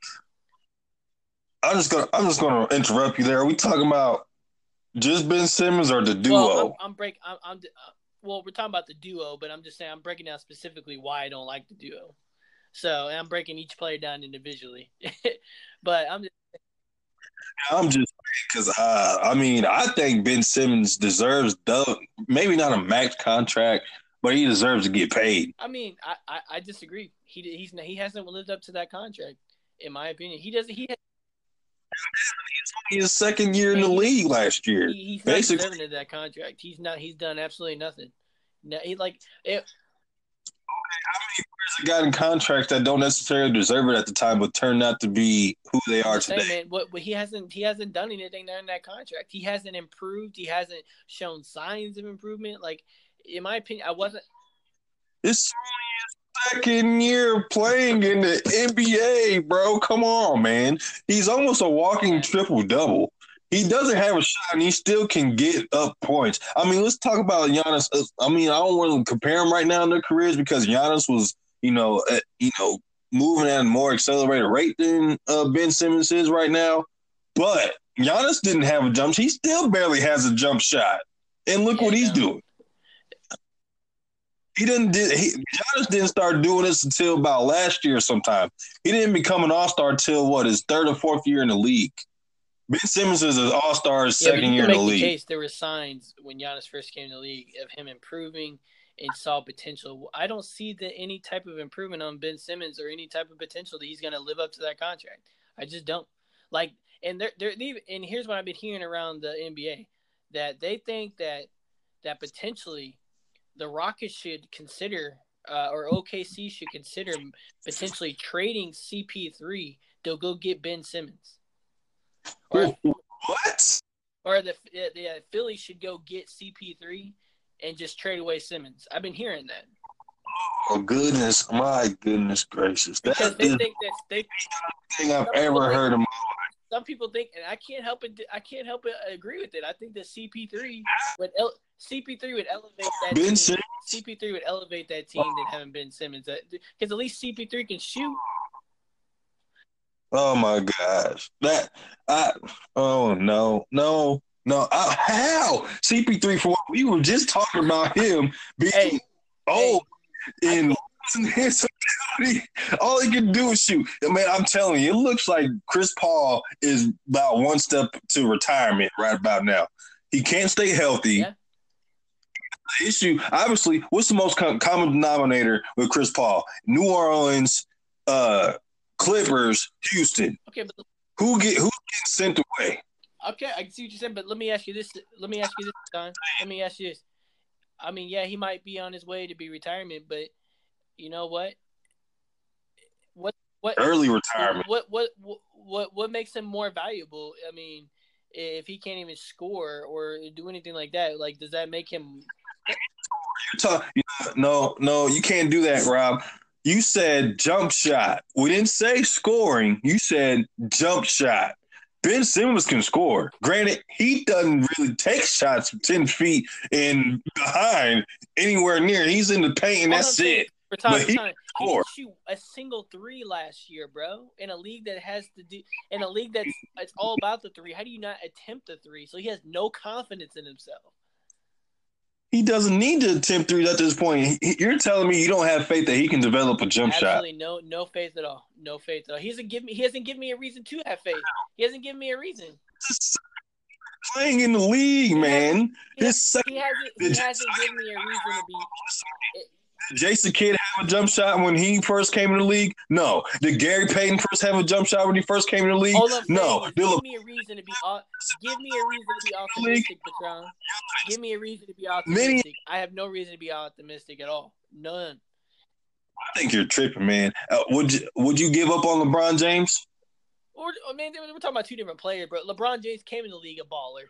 I'm just gonna I'm just gonna interrupt you there. Are we talking about just Ben Simmons or the Well, I'm duo? I'm break I'm, I'm uh, well we're talking about the duo, but I'm just saying I'm breaking down specifically why I don't like the duo. So I'm breaking each player down individually. but I'm just I'm just because uh, I mean I think Ben Simmons deserves the maybe not a max contract, but he deserves to get paid. I mean I, I, I disagree. He he's he hasn't lived up to that contract, in my opinion. He doesn't he His second year in man the he, league last year, he he's not basically. deserving of that contract. He's not. He's done absolutely nothing. No, he like it, Got in contracts that don't necessarily deserve it at the time, but turned out to be who they I'm are just today. saying, man. What, what he hasn't he hasn't done anything there in that contract. He hasn't improved. He hasn't shown signs of improvement. Like in my opinion, I wasn't. It's second year playing in the N B A, bro. Come on, man. He's almost a walking Yeah, triple double. He doesn't have a shot, and he still can get up points. I mean, let's talk about Giannis. I mean, I don't want to compare him right now in their careers because Giannis was, you know, uh, you know, moving at a more accelerated rate than uh, Ben Simmons is right now. But Giannis didn't have a jump. He still barely has a jump shot, and look yeah, what he's no. doing. He didn't did he Giannis didn't start doing this until about last year sometime. He didn't become an all-star until what his third or fourth year in the league. Ben Simmons is an all-star his Yeah, but second you year can in the make the league. case there were signs when Giannis first came to the league of him improving and saw potential. I don't see the, any type of improvement on Ben Simmons or any type of potential that he's going to live up to that contract. I just don't. Like, and they're they're they, and here's what I've been hearing around the N B A, that they think that that potentially the Rockets should consider, uh, or O K C should consider potentially trading C P three to go get Ben Simmons, or what? Or the the uh, Philly should go get C P three and just trade away Simmons. I've been hearing that. Oh goodness, my goodness gracious! Because that they is think that they the thing I've ever think, heard of. Some people think, and I can't help it. I can't help it agree with it. I think that C P three would ele- C P three would elevate that Ben team. Simmons? C P three would elevate that team than having Ben Simmons. Because at least C P three can shoot. Oh my gosh! That I oh no no no! I, how C P three for what we were just talking about him being Hey, old hey, in his ability. All he can do is shoot. Man, I'm telling you, it looks like Chris Paul is about one step to retirement right about now. He can't stay healthy. Yeah. The issue, obviously, what's the most com- common denominator with Chris Paul? New Orleans, uh, Clippers, Houston. Okay, but who get who gets sent away? Okay, I see what you're saying, but let me ask you this. Let me ask you this, Don. Let me ask you this. I mean, yeah, he might be on his way to be retirement, but you know what? What what early retirement? What what what what what makes him more valuable? I mean, if he can't even score or do anything like that, like does that make him? Talk, no, no, you can't do that, Rob. You said jump shot. We didn't say scoring. You said jump shot. Ben Simmons can score. Granted, he doesn't really take shots from ten feet and behind anywhere near. He's in the paint and that's it. For time, but for time. He, he didn't shoot a single three last year, bro. In a league that has to do, in a league that's it's all about the three. How do you not attempt the three? So he has no confidence in himself. He doesn't need to attempt threes at this point. You're telling me you don't have faith that he can develop a jump Absolutely shot? Absolutely no, no faith at all. No faith at all. He hasn't given me. He hasn't given me a reason to have faith. He hasn't given me a reason. Just playing in the league, he man. He, has, he hasn't. He hasn't given me a reason to be. It, Did Jason Kidd have a jump shot when he first came in the league? No. Did Gary Payton first have a jump shot when he first came in the league? No. Give Le- me a reason to be. Give me a reason to be optimistic, Patron. Give me a reason to be optimistic. Many, I have no reason to be optimistic at all. None. I think you're tripping, man. Uh, would you Would you give up on LeBron James? Or I mean, we're talking about two different players, but LeBron James came in the league a baller.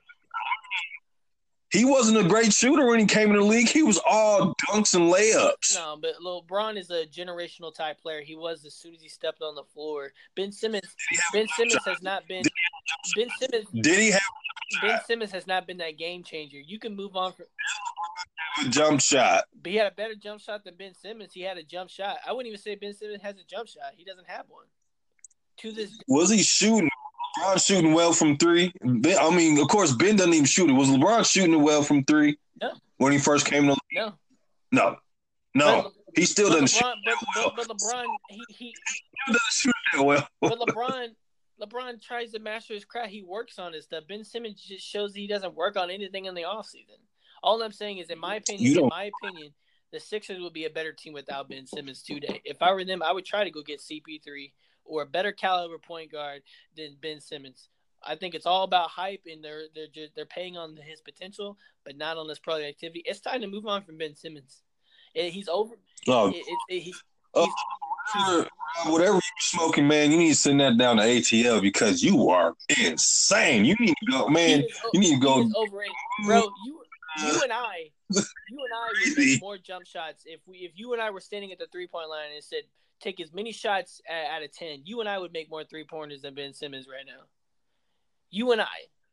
He wasn't a great shooter when he came in the league. He was all dunks and layups. No, but LeBron is a generational type player. He was as soon as he stepped on the floor. Ben Simmons, Ben Simmons has not been. Ben Simmons did he have? Ben Simmons has not been that game changer. You can move on from a jump shot. But he had a better jump shot than Ben Simmons. He had a jump shot. I wouldn't even say Ben Simmons has a jump shot. He doesn't have one. To this, was he shooting? LeBron shooting well from three? Ben, I mean, of course, Ben doesn't even shoot it. Was LeBron shooting it well from three? No. When he first came to the league? No. No. No. But, he still doesn't LeBron, shoot but, well. But, but LeBron, he, he, he doesn't shoot that well. But LeBron, LeBron tries to master his craft. He works on his stuff. Ben Simmons just shows that he doesn't work on anything in the offseason. All I'm saying is, in my opinion, in my opinion, the Sixers would be a better team without Ben Simmons today. If I were them, I would try to go get C P three or a better caliber point guard than Ben Simmons. I think it's all about hype, and they're they're just, they're paying on his potential, but not on his productivity. It's time to move on from Ben Simmons. It, he's over. Oh, it, it, it, he's, oh he's, whatever you're smoking, man, you need to send that down to A T L because you are insane. You need to go, man. Is, you need to go, overrated, bro. You you and I, you and I would make more jump shots if we if you and I were standing at the three point line and said take as many shots out of ten. You and I would make more three pointers than Ben Simmons right now. You and I.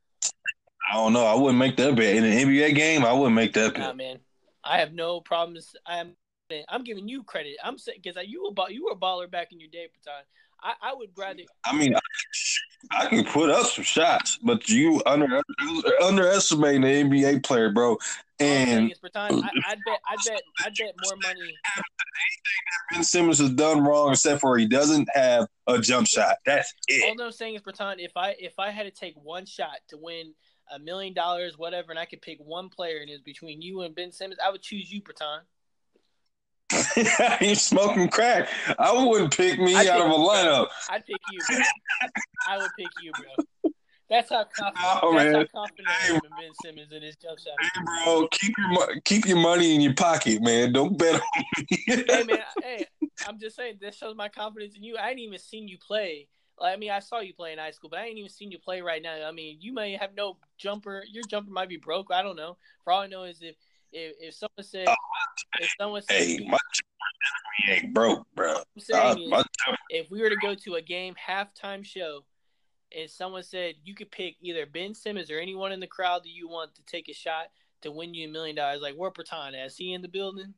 I don't know. I wouldn't make that bet in an N B A game. I wouldn't make that bet. Nah, man. I have no problems. I'm I'm giving you credit. I'm saying because you were you were a baller back in your day, Patton. I, I would rather. I mean, I, I can put up some shots, but you under underestimating the N B A player, bro. And is, Patton, I, I'd bet I'd bet I'd bet more money. Ben Simmons has done wrong, except for he doesn't have a jump shot. That's it. All I'm saying is, Patton, if I if I had to take one shot to win a million dollars, whatever, and I could pick one player and it was between you and Ben Simmons, I would choose you, Patton. You smoking crack. I wouldn't pick me I'd out pick of a you, bro. lineup. I'd pick you, bro. I would pick you, bro. That's how confident. Oh, that's man. how confident I am in Ben Simmons in his jump shot. Hey, bro, keep your mo- keep your money in your pocket, man. Don't bet on me. Hey, man. Hey, I'm just saying this shows my confidence in you. I ain't even seen you play. Like, I mean, I saw you play in high school, but I ain't even seen you play right now. I mean, you may have no jumper. Your jumper might be broke. I don't know. For all I know is if if, if someone said Oh, if someone said hey, my jumper ain't broke, bro. what I'm saying Uh, is, my jumper- if we were to go to a game halftime show and someone said you could pick either Ben Simmons or anyone in the crowd that you want to take a shot to win you a million dollars, like where Bertan at? Is he in the building?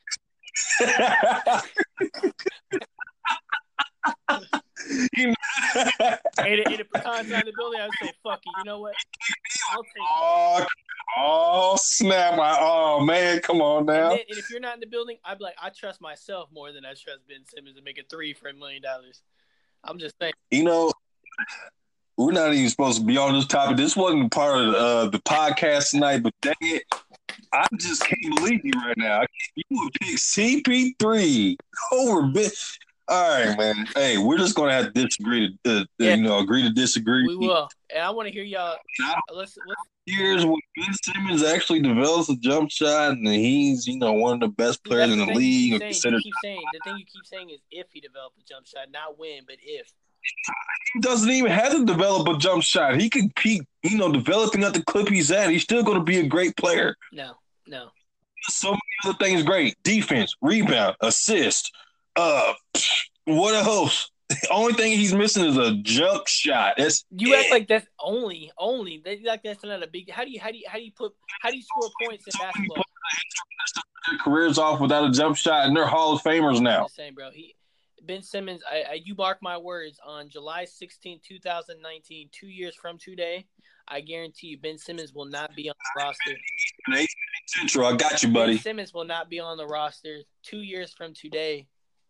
You know- And if Bertan's not in the building, I would say, fuck it. You know what? I'll take it. oh, oh, snap. I, oh, man, come on And, now. then, and if you're not in the building, I'd be like, I trust myself more than I trust Ben Simmons to make a three for a million dollars. I'm just saying. You know, we're not even supposed to be on this topic. This wasn't part of uh, the podcast tonight, but dang it, I just can't believe you right now. You would pick C P three over Ben. All right, man. Hey, we're just gonna have to disagree to, uh, Yeah. you know, agree to disagree. We will. And I want to hear y'all. Let's, let's Years when Ben Simmons actually develops a jump shot, and he's, you know, one of the best see, players that's in the the thing you league. keep Or saying. considered, You keep saying the thing you keep saying is if he developed a jump shot, not when, but if. he doesn't even have to develop a jump shot. He can keep, you know, developing at the clip he's at. He's still going to be a great player. No, no. So many other things great. Defense, rebound, assist. Uh, what else? The only thing he's missing is a jump shot. That's You it. act like that's only, only. That, like that's not a big. How do you, how do you, how do you put, how do you score points in basketball? Their careers off without a jump shot, and they're Hall of Famers I'm now. just saying, bro. He, Ben Simmons. I, I, you mark my words. On July sixteenth, twenty nineteen, two years from today, I guarantee you, Ben Simmons will not be on the roster. Central, I got you, buddy. Ben Simmons will not be on the roster two years from today.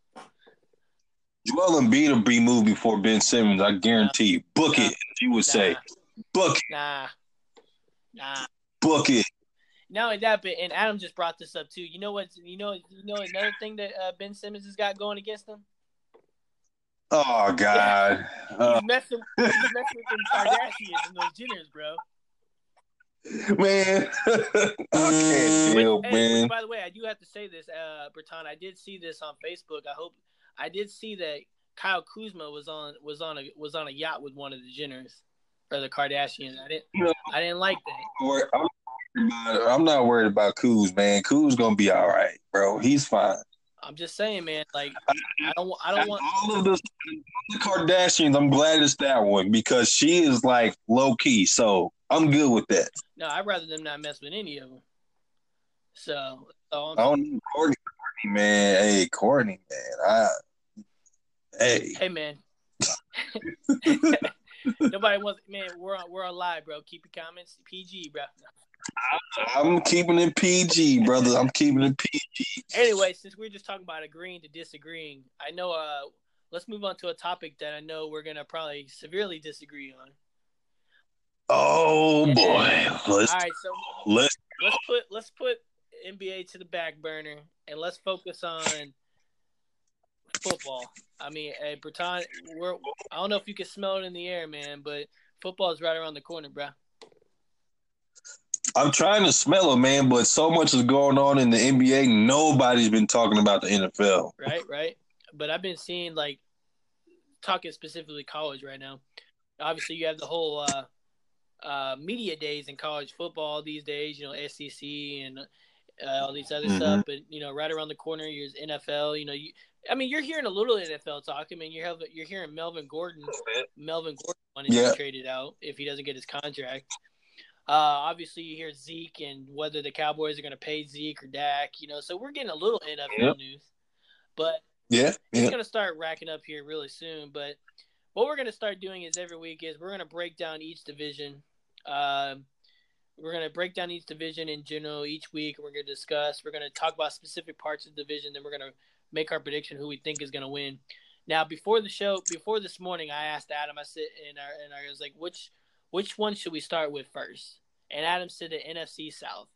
Joel Embiid will be moved before Ben Simmons. I guarantee you. Book Nah. it. You would Nah. say, book it, Nah, nah. book it. Not only that, but and Adam just brought this up too. You know what? You know, you know another thing that uh, Ben Simmons has got going against him. Oh God, He's uh, messing. He's messing with them Kardashians and those Jenners, bro. man. I can't Which, deal, hey, man. which, by the way, I do have to say this, uh, Bertan. I did see this on Facebook. I hope I did see that Kyle Kuzma was on was on a was on a yacht with one of the Jenners or the Kardashians. I didn't. You know, I didn't like that. I'm not worried about, I'm not worried about Kuz, man. Kuz gonna be all right, bro. He's fine. I'm just saying, man. Like, I don't. I don't want all of the, the Kardashians. I'm glad it's that one because she is like low key. So I'm good with that. No, I'd rather them not mess with any of them. So, so I don't know, Courtney, Courtney, man. Hey, Courtney, man. I, hey, hey, man. Nobody wants, man. We're on, we're on live, bro. Keep your comments P G, bro. I'm keeping it P G, brother. I'm keeping it P G. Anyway, since we're just talking about agreeing to disagreeing, I know. Uh, let's move on to a topic that I know we're gonna probably severely disagree on. Oh Yeah. boy, let's All right, so let's let's put let's put N B A to the back burner and let's focus on football. I mean, hey, Bertan, we're I don't know if you can smell it in the air, man, but football is right around the corner, bro. I'm trying to smell it, man, but so much is going on in the N B A. Nobody's been talking about the N F L. Right, right. But I've been seeing, like, talking specifically college right now. Obviously, you have the whole uh, uh, media days in college football these days, you know, S E C and uh, all these other mm-hmm. stuff. But, you know, right around the corner, here's N F L. You know, you, I mean, you're hearing a little N F L talk. I mean, you're, have, you're hearing Melvin Gordon. Melvin Gordon wanted yeah. to be traded out if he doesn't get his contract. Uh, obviously, you hear Zeke and whether the Cowboys are going to pay Zeke or Dak, you know. So we're getting a little N F L yep. news, but yeah, it's yeah. going to start racking up here really soon. But what we're going to start doing is every week is we're going to break down each division. Uh, we're going to break down each division in general each week. We're going to discuss. We're going to talk about specific parts of the division. Then we're going to make our prediction who we think is going to win. Now, before the show, before this morning, I asked Adam. I said, and I, and I was like, which. Which one should we start with first? And Adam said the N F C South.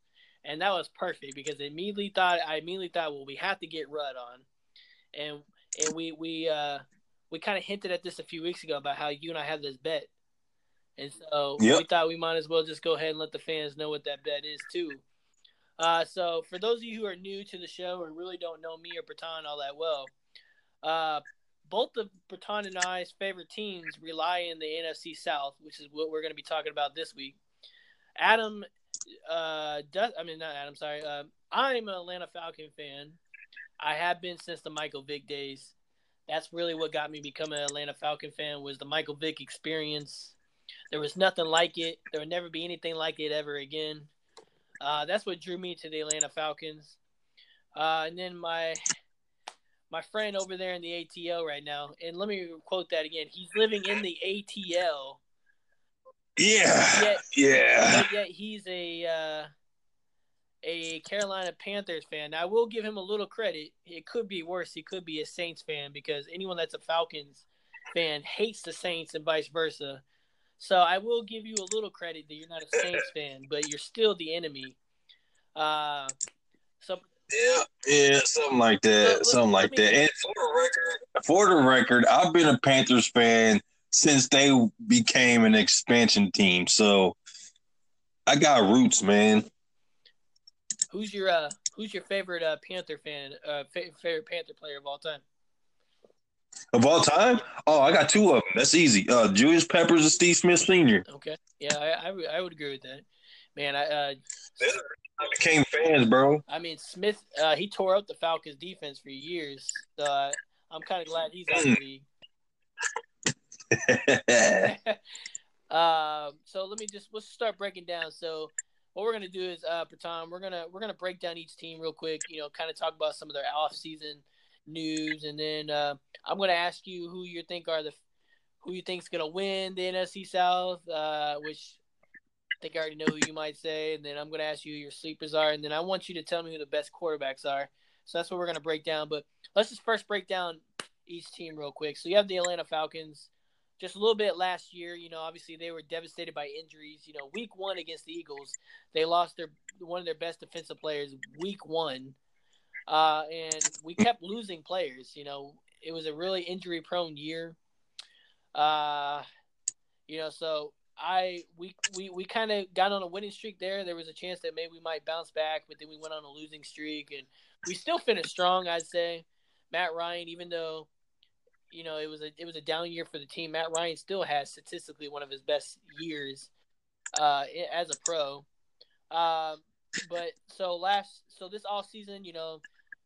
and that was perfect because I immediately thought I immediately thought, well, we have to get Rudd on, and and we we uh we kind of hinted at this a few weeks ago about how you and I have this bet, and so Yep. we thought we might as well just go ahead and let the fans know what that bet is too. Uh, so for those of you who are new to the show or really don't know me or Bertan all that well, uh, both of Bertan and I's favorite teams rely in the N F C South, which is what we're going to be talking about this week. Adam, uh, does I mean not Adam? Sorry, uh, I'm an Atlanta Falcon fan. I have been since the Michael Vick days. That's really what got me becoming an Atlanta Falcon fan was the Michael Vick experience. There was nothing like it. There would never be anything like it ever again. Uh, that's what drew me to the Atlanta Falcons. Uh, and then my my friend over there in the A T L right now, and let me quote that again. He's living in the A T L. Yeah. Yet, yeah. But yet he's a uh, a Carolina Panthers fan. Now, I will give him a little credit. It could be worse. He could be a Saints fan because anyone that's a Falcons fan hates the Saints and vice versa. So I will give you a little credit that you're not a Saints fan, but you're still the enemy. Uh, so Yeah, yeah, something like that. So, something like me, that. And for the record, for the record, I've been a Panthers fan since they became an expansion team. So I got roots, man. Who's your uh, Who's your favorite uh, Panther fan? Uh, fa- favorite Panther player of all time? Of all time? Oh, I got two of them. That's easy. Uh, Julius Peppers and Steve Smith Senior Okay, yeah, I, I, w- I would agree with that. Man, I uh, I became fans, bro. I mean, Smith, uh, he tore up the Falcons' defense for years. So uh, I'm kind of glad he's out of the league. uh, so let me just let's start breaking down. So what we're gonna do is, uh, Bertan, we're gonna we're gonna break down each team real quick. You know, kind of talk about some of their off-season news, and then uh, I'm gonna ask you who you think are the who you think's gonna win the N F C South, uh, which I think I already know who you might say, and then I'm going to ask you who your sleepers are, and then I want you to tell me who the best quarterbacks are. So that's what we're going to break down. But let's just first break down each team real quick. So you have the Atlanta Falcons. Just a little bit last year, you know, obviously they were devastated by injuries. You know, week one against the Eagles, they lost their one of their best defensive players week one. Uh, and we kept losing players. You know, it was a really injury-prone year. Uh, you know, so – I we we, we kind of got on a winning streak there. There was a chance that maybe we might bounce back, but then we went on a losing streak, and we still finished strong. I'd say Matt Ryan, even though you know it was a it was a down year for the team, Matt Ryan still has statistically one of his best years uh, as a pro. Um, but so last so this off season, you know,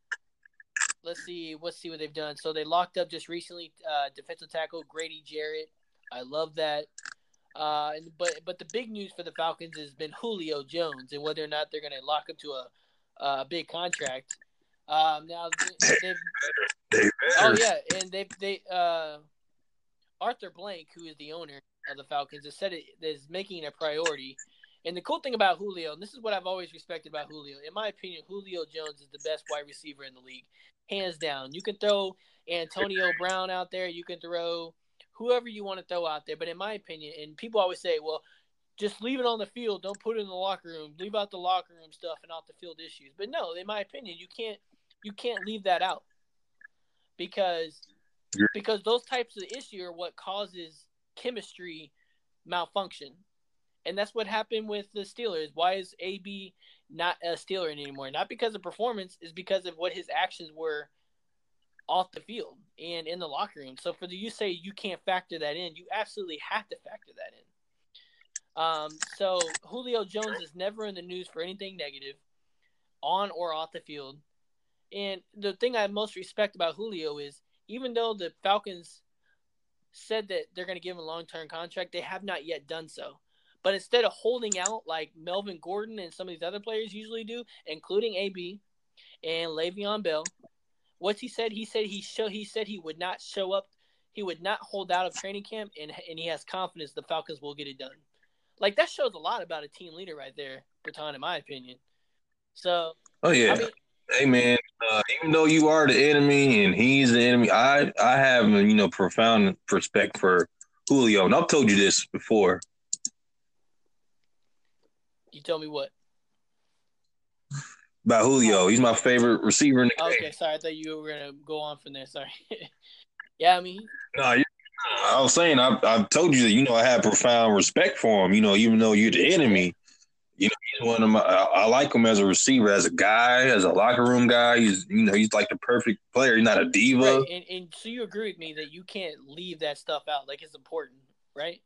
let's see let's see what they've done. So they locked up just recently uh, defensive tackle Grady Jarrett. I love that. Uh, but but the big news for the Falcons has been Julio Jones and whether or not they're going to lock him to a a big contract. Um, now they've they oh yeah, and they they uh, Arthur Blank, who is the owner of the Falcons, has said it is making it a priority. And the cool thing about Julio, and this is what I've always respected about Julio, in my opinion, Julio Jones is the best wide receiver in the league, hands down. You can throw Antonio Brown out there, you can throw whoever you want to throw out there. But in my opinion, and people always say, well, just leave it on the field. Don't put it in the locker room. Leave out the locker room stuff and off the field issues. But no, in my opinion, you can't you can't leave that out because because those types of issues are what causes chemistry malfunction. And that's what happened with the Steelers. Why is A B not a Steeler anymore? Not because of performance, it's because of what his actions were off the field and in the locker room. So for the you say you can't factor that in, you absolutely have to factor that in. Um, so Julio Jones is never in the news for anything negative, on or off the field. And the thing I most respect about Julio is even though the Falcons said that they're going to give him a long-term contract, they have not yet done so. But instead of holding out like Melvin Gordon and some of these other players usually do, including A B and Le'Veon Bell, what's he said? He said he show. He said he would not show up. He would not hold out of training camp, and and he has confidence the Falcons will get it done. Like that shows a lot about a team leader right there, Bertan, in my opinion. So, oh yeah, I mean, hey man, uh, even though you are the enemy and he's the enemy, I I have you know profound respect for Julio, and I've told you this before. You tell me what? About Julio. He's my favorite receiver in the Oh, game. okay, sorry. I thought you were gonna go on from there. Sorry. yeah, I mean, No, you, I was saying I I told you that you know I have profound respect for him. You know, even though you're the yeah, enemy, you know he's one of my. I, I like him as a receiver, as a guy, as a locker room guy. He's you know he's like the perfect player. He's not a right. diva. And and so you agree with me that you can't leave that stuff out. Like it's important, right?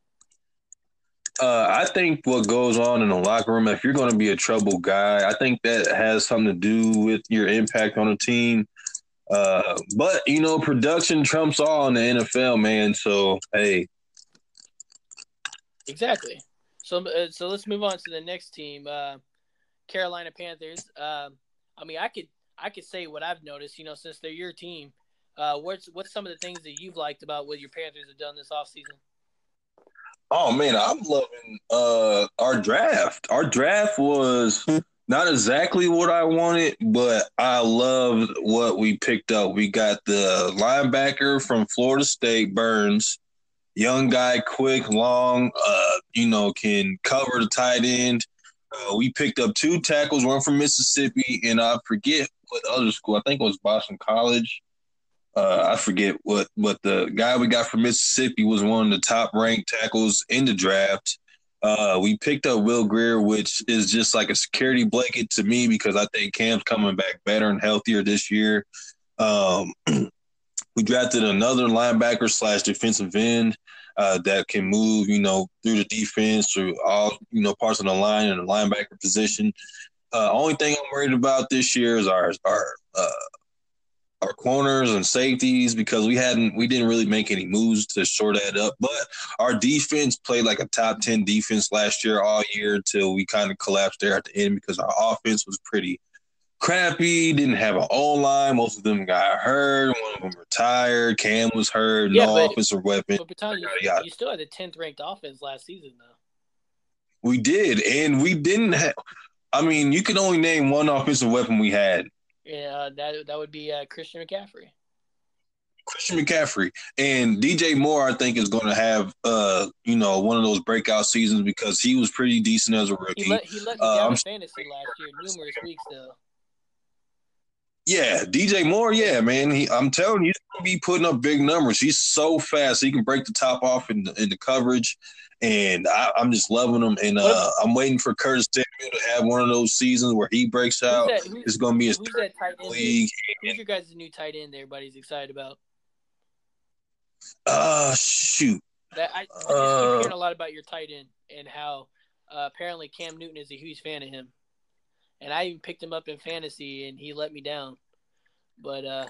Uh, I think what goes on in the locker room, if you're going to be a trouble guy, I think that has something to do with your impact on a team. Uh, but you know, production trumps all in the N F L, man. So hey, Exactly. So uh, so let's move on to the next team, uh, Carolina Panthers. Um, I mean, I could I could say what I've noticed. You know, since they're your team, uh, what's what's some of the things that you've liked about what your Panthers have done this offseason? oh man, I'm loving uh our draft. Our draft was not exactly what I wanted, but I loved what we picked up. We got the linebacker from Florida State, Burns. Young guy, quick, long, uh, you know, can cover the tight end. Uh, we picked up two tackles, one from Mississippi, and I forget what other school. I think it was Boston College. Uh, I forget what, but the guy we got from Mississippi was one of the top ranked tackles in the draft. Uh, we picked up Will Greer, which is just like a security blanket to me because I think Cam's coming back better and healthier this year. Um, we drafted another linebacker slash defensive end uh, that can move, you know, through the defense, through all, you know, parts of the line and the linebacker position. Uh, only thing I'm worried about this year is our our uh, our corners and safeties because we hadn't we didn't really make any moves to shore that up. But our defense played like a top ten defense last year all year until we kind of collapsed there at the end because our offense was pretty crappy, didn't have an O-line. Most of them got hurt. One of them retired. Cam was hurt. Yeah, No but offensive weapon. but Baton, you, Yeah, you still had the tenth ranked offense last season though. we did. And we didn't have – I mean, you can only name one offensive weapon we had. Yeah, uh, that that would be uh, Christian McCaffrey. Christian McCaffrey. And D J Moore, I think, is going to have, uh, you know, one of those breakout seasons because he was pretty decent as a rookie. He let he let me Uh, down I'm in fantasy last year, numerous weeks though. Yeah, D J Moore, yeah, man. He, I'm telling you, he's going to be putting up big numbers. He's so fast. He can break the top off in the, in the coverage, and I, I'm just loving him. And uh, I'm waiting for Curtis Samuel to have one of those seasons where he breaks Who's out. that? Who, It's going to be his who's third that tight end? league. Who's your guys' new tight end? That everybody's excited about. Uh, shoot. That I, I just Uh, keep hearing a lot about your tight end and how uh, apparently Cam Newton is a huge fan of him, and I even picked him up in fantasy and he let me down. But uh,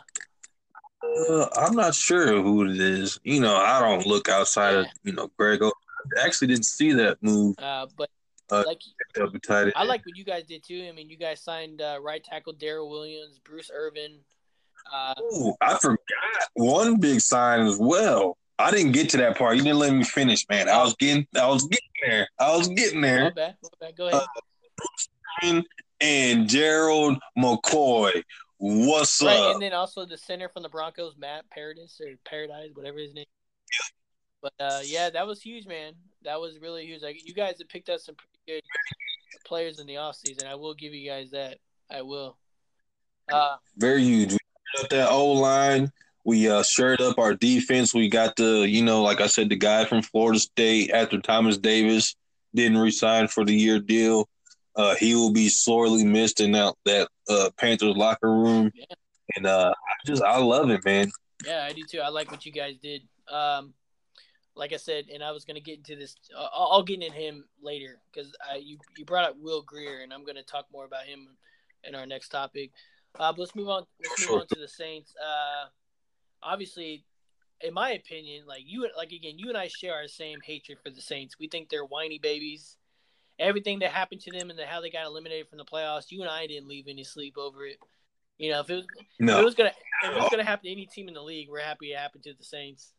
uh, I'm not sure who it is. You know, I don't look outside yeah, of you know Grego. I actually didn't see that move. uh, but Uh, like picked up a tight end. I like what you guys did too. I mean, you guys signed uh, right tackle Daryl Williams, Bruce Irvin. Uh, Ooh, I forgot one big sign as well. I didn't get to that part. You didn't let me finish, man. I oh, was getting, I was getting there. I was getting my there. bad, my bad. Go Uh, ahead. and Gerald McCoy, what's Right, up? and then also the center from the Broncos, Matt Paradis or Paradise, whatever his name. But uh, yeah, that was huge, man. That was really huge. Like you guys have picked up some pretty good players in the offseason. I will give you guys that. I will. Uh, Very huge. We got that O line. We uh, shored up our defense. We got the, you know, like I said, the guy from Florida State after Thomas Davis didn't resign for the year deal. Uh, he will be sorely missed in that that uh, Panthers locker room. yeah, And uh, I just I love it, man. yeah, I do too. I like what you guys did. Um, like I said, and I was gonna get into this. Uh, I'll, I'll get into him later because you you brought up Will Greer, and I'm gonna talk more about him in our next topic. Uh, but let's move on. Let's move Sure. on to the Saints. Uh, obviously, in my opinion, like you, like again, you and I share our same hatred for the Saints. We think they're whiny babies. Everything that happened to them and the, how they got eliminated from the playoffs, you and I didn't leave any sleep over it. You know, if it was, No. if it was gonna, if it was gonna happen to any team in the league, we're happy it happened to the Saints.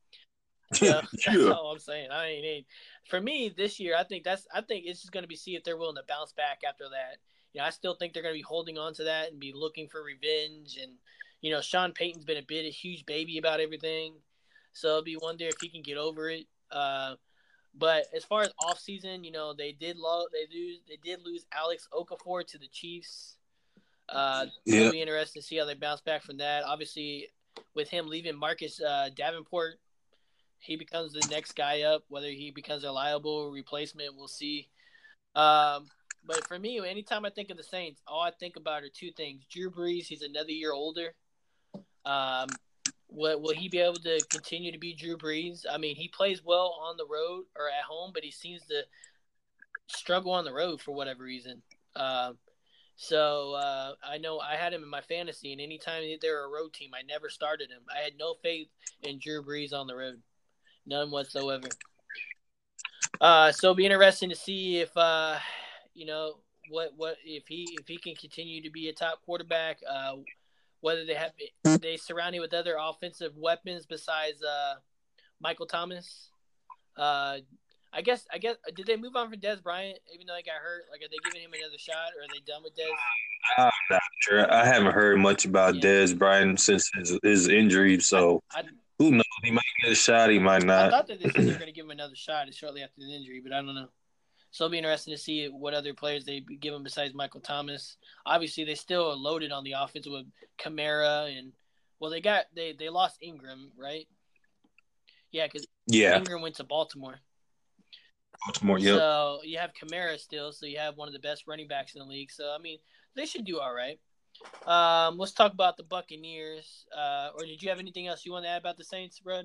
You know, that's Yeah. all I'm saying. I mean, for me this year, I think that's, I think it's just gonna be see if they're willing to bounce back after that. You know, I still think they're gonna be holding on to that and be looking for revenge. And you know, Sean Payton's been a bit a huge baby about everything, so it'll be wonder if he can get over it. Uh, But as far as offseason, you know, they did lo- they lose they did lose Alex Okafor to the Chiefs. Uh, Yeah. it'll be interesting to see how they bounce back from that. Obviously, with him leaving Marcus uh, Davenport, he becomes the next guy up. Whether he becomes a reliable replacement, we'll see. Um, but for me, anytime I think of the Saints, all I think about are two things. Drew Brees, he's another year older. Um, will, will he be able to continue to be Drew Brees? I mean, he plays well on the road or at home, but he seems to struggle on the road for whatever reason. Um, so uh, I know I had him in my fantasy, and anytime they're a road team, I never started him. I had no faith in Drew Brees on the road, none whatsoever. Uh, so it'll be interesting to see if uh, you know what what if he if he can continue to be a top quarterback. Uh, whether they have they surround him with other offensive weapons besides uh, Michael Thomas. Uh, I guess I guess did they move on from Dez Bryant even though he got hurt? Like, are they giving him another shot, or are they done with Dez? I'm not sure. I haven't heard much about yeah. Dez Bryant since his, his injury, so I, I, who knows? He might get a shot, he might not. I thought that they said they were going to give him another shot shortly after the injury, but I don't know. So it'll be interesting to see what other players they give him besides Michael Thomas. Obviously, they still are loaded on the offense with Kamara and well, they got they, they lost Ingram, right? Yeah, because yeah. Ingram went to Baltimore. Baltimore, yeah. So you have Kamara still, so you have one of the best running backs in the league. So I mean, they should do all right. Um, let's talk about the Buccaneers. Uh, or did you have anything else you want to add about the Saints, Brad?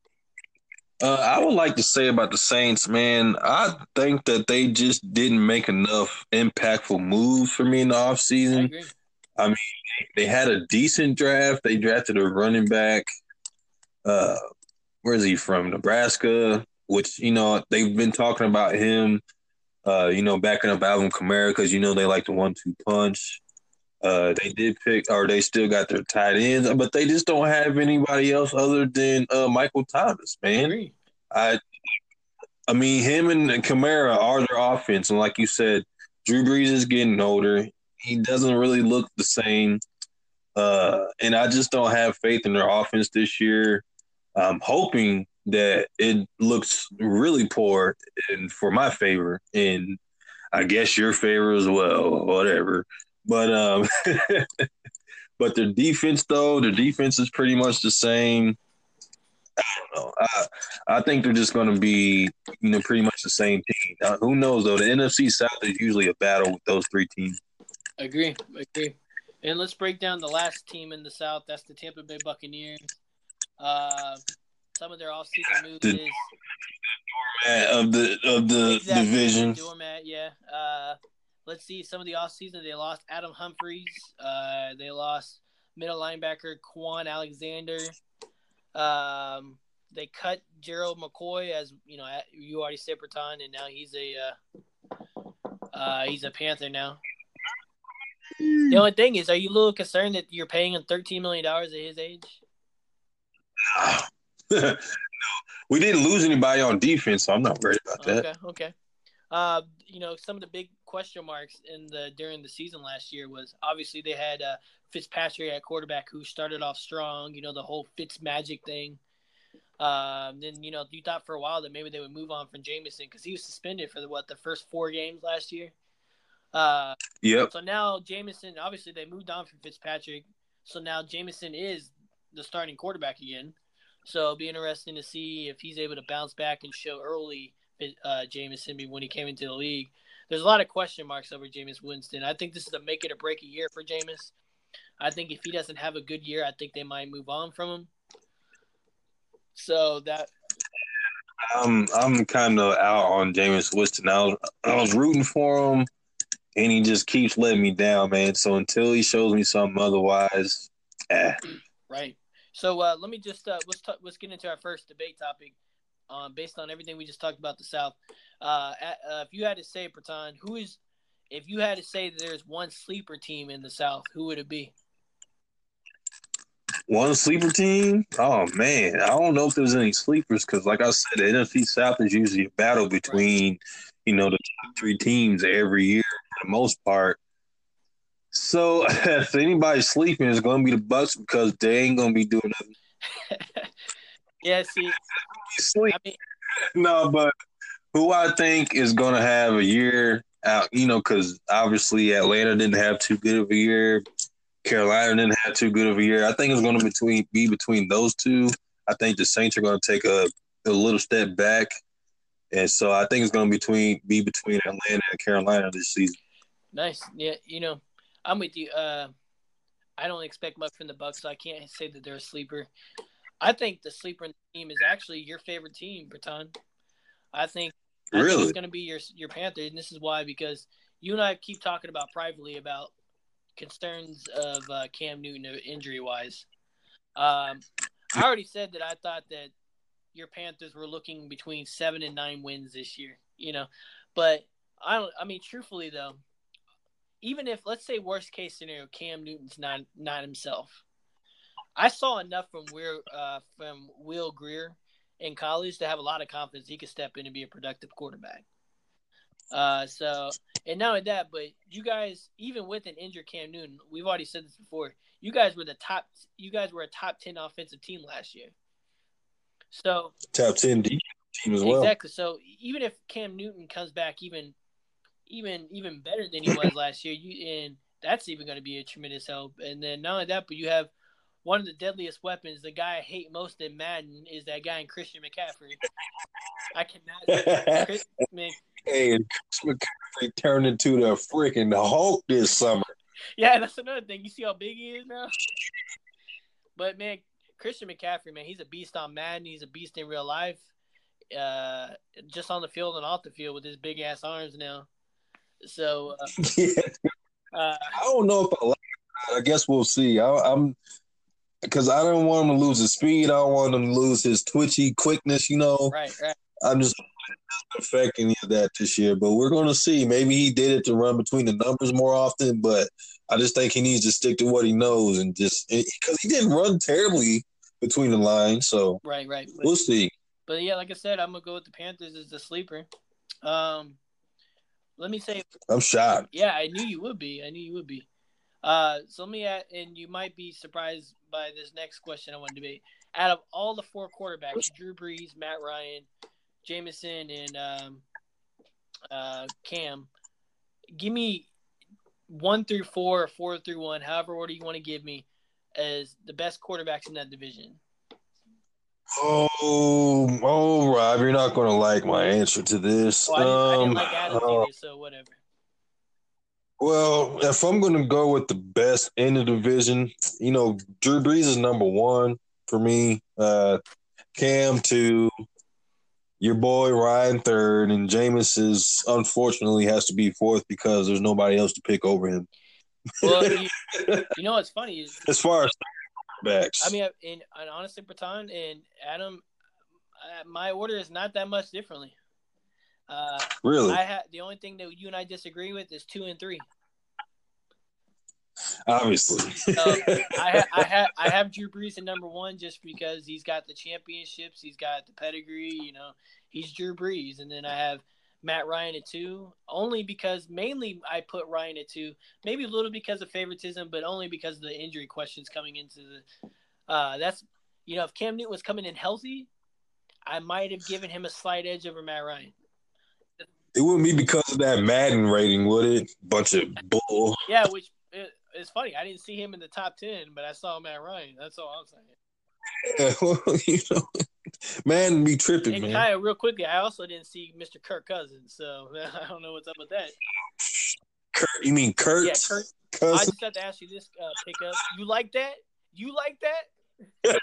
Uh, I would like to say about the Saints, man, I think that they just didn't make enough impactful moves for me in the offseason. I agree. I mean, they had a decent draft. They drafted a running back. Uh, where is he from? Nebraska, which, you know, they've been talking about him, uh, you know, backing up Alvin Kamara because, you know, they like the one two punch. Uh, they did pick, or they still got their tight ends, but they just don't have anybody else other than uh, Michael Thomas, man. I, I, I mean, him and Kamara are their offense, and like you said, Drew Brees is getting older. He doesn't really look the same, uh, and I just don't have faith in their offense this year. I'm hoping that it looks really poor and for my favor, and I guess your favor as well, whatever. But um, but their defense, though, their defense is pretty much the same. I don't know. I I think they're just going to be, you know, pretty much the same team. Now, who knows, though? The N F C South is usually a battle with those three teams. Agree, agree. And let's break down the last team in the South. That's the Tampa Bay Buccaneers. Uh, some of their offseason moves the, is doormat of the of the exactly, division. The doormat, yeah. Uh, let's see. Some of the offseason, they lost Adam Humphries. Uh, they lost middle linebacker Quan Alexander. Um, they cut Gerald McCoy, as you know, you already said, Berton, and now he's a uh, uh, he's a Panther now. The only thing is, are you a little concerned that you're paying him thirteen million dollars at his age? No, we didn't lose anybody on defense, so I'm not worried about that. Okay, okay. Uh, you know, some of the big question marks in the during the season last year was obviously they had uh, Fitzpatrick at quarterback who started off strong. You know, the whole Fitz magic thing. Um, then you know you thought for a while that maybe they would move on from Jameson because he was suspended for the what the first four games last year. Uh, yep. So now Jameson, obviously they moved on from Fitzpatrick. So now Jameson is the starting quarterback again. So it'll be interesting to see if he's able to bounce back and show early uh, Jameson when he came into the league. There's a lot of question marks over Jameis Winston. I think this is a make it or break a year for Jameis. I think if he doesn't have a good year, I think they might move on from him. So that I'm I'm kind of out on Jameis Winston. I was I was rooting for him. And he just keeps letting me down, man. So until he shows me something otherwise, eh. Right. So uh, let me just uh, let's talk, let's get into our first debate topic. Um, based on everything we just talked about the South, uh, at, uh, if you had to say, Berton, who is, if you had to say that there's one sleeper team in the South, who would it be? One sleeper team? Oh man, I don't know if there's any sleepers because, like I said, the N F C South is usually a battle between, right. you know, the top three teams every year for the most part. So if anybody's sleeping, it's going to be the Bucs because they ain't going to be doing nothing. yeah, see, sleep. I mean, no, but who I think is going to have a year out, you know, because obviously Atlanta didn't have too good of a year. Carolina didn't have too good of a year. I think it's going to between be between those two. I think the Saints are going to take a, a little step back, and so I think it's going to between be between Atlanta and Carolina this season. Nice. Yeah, you know, I'm with you. Uh, I don't expect much from the Bucks, so I can't say that they're a sleeper. I think the sleeper in the team is actually your favorite team, Bertan. I think I Really? think it's going to be your your Panthers, and this is why, because you and I keep talking about privately about concerns of uh, Cam Newton injury wise. Um, I already said that I thought that your Panthers were looking between seven and nine wins this year. You know, but I don't. I mean, truthfully though, even if, let's say, worst case scenario, Cam Newton's not not himself. I saw enough from Will uh, from Will Grier in college to have a lot of confidence he could step in and be a productive quarterback. Uh, so, and not only that, but you guys, even with an injured Cam Newton, we've already said this before. You guys were the top. You guys were a top ten offensive team last year. So top ten team as well. Exactly. So even if Cam Newton comes back, even even even better than he was last year, you and that's even going to be a tremendous help. And then not only that, but you have one of the deadliest weapons. The guy I hate most in Madden is that guy in Christian McCaffrey. I cannot. Chris, man, hey, and Chris McCaffrey turned into the freaking Hulk this summer. Yeah, that's another thing. You see how big he is now. But man, Christian McCaffrey, man, he's a beast on Madden. He's a beast in real life. Uh, just on the field and off the field with his big ass arms now. So, uh, yeah. uh, I don't know if I like it. I guess we'll see. I, I'm because I don't want him to lose his speed. I don't want him to lose his twitchy quickness. You know, right, right. I'm just not affecting any of that this year. But we're going to see. Maybe he did it to run between the numbers more often. But I just think he needs to stick to what he knows and just because he didn't run terribly between the lines. So right, right. But, we'll see. But yeah, like I said, I'm gonna go with the Panthers as the sleeper. Um, let me say, I'm shocked. Yeah, I knew you would be. I knew you would be. Uh, so let me add, and you might be surprised by this next question I want to debate. Out of all the four quarterbacks, Drew Brees, Matt Ryan, Jameson, and um, uh, Cam, give me one through four or four through one, however order you want to give me, as the best quarterbacks in that division. Oh, oh, Rob, you're not going to like my answer to this. Oh, I, didn't, um, I didn't like Adams uh, either, so whatever. Well, if I'm going to go with the best in the division, you know, Drew Brees is number one for me. Uh, Cam two, your boy Ryan third, and Jameis is unfortunately has to be fourth because there's nobody else to pick over him. Well, you, you know what's funny is as far as backs. I mean, and, and honestly, Bertan and Adam, uh, my order is not that much differently. Uh, really, I ha- the only thing that you and I disagree with is two and three. Obviously, so I ha- I have I have Drew Brees at number one just because he's got the championships, he's got the pedigree. You know, he's Drew Brees, and then I have Matt Ryan at two, only because mainly I put Ryan at two, maybe a little because of favoritism, but only because of the injury questions coming into the. Uh, that's you know, if Cam Newton was coming in healthy, I might have given him a slight edge over Matt Ryan. It wouldn't be because of that Madden rating, would it? Bunch of bull. Yeah, which it, it's funny. I didn't see him in the top ten, but I saw Matt Ryan. That's all I'm saying. Yeah, well, you know, Madden be tripping, and man. Kind of real quickly, I also didn't see Mister Kirk Cousins, so I don't know what's up with that. Kurt, you mean Kurt? Yeah, Kirk Cousins. I just have to ask you this uh, pickup. You like that? You like that?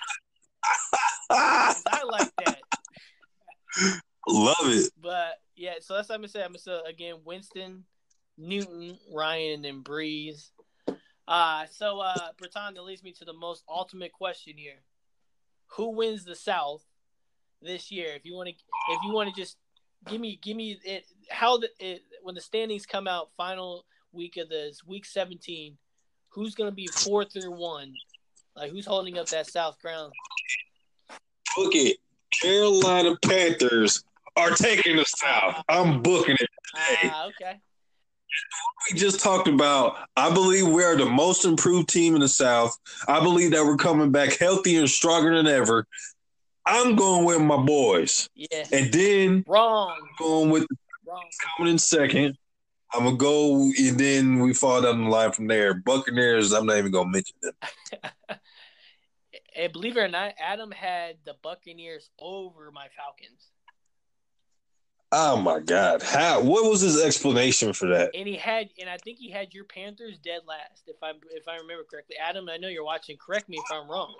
I like that. Love it. But yeah, so that's what I'm gonna say. I'm gonna say again, Winston, Newton, Ryan, and then Brees. Uh so uh Bertan, that leads me to the most ultimate question here. Who wins the South this year? If you want to if you want to just give me give me it how the it, when the standings come out final week of this week seventeen, who's gonna be four through one? Like who's holding up that South ground? Book it. Carolina Panthers are taking the South. I'm booking it today. Ah, uh, okay. We just talked about, I believe we are the most improved team in the South. I believe that we're coming back healthier and stronger than ever. I'm going with my boys. Yeah. And then wrong. I'm going with wrong. coming in second. I'm gonna go, and then we fall down the line from there. Buccaneers, I'm not even gonna mention them. And believe it or not, Adam had the Buccaneers over my Falcons. Oh my God! How? What was his explanation for that? And he had, and I think he had your Panthers dead last, if I if I remember correctly. Adam, I know you're watching. Correct me if I'm wrong.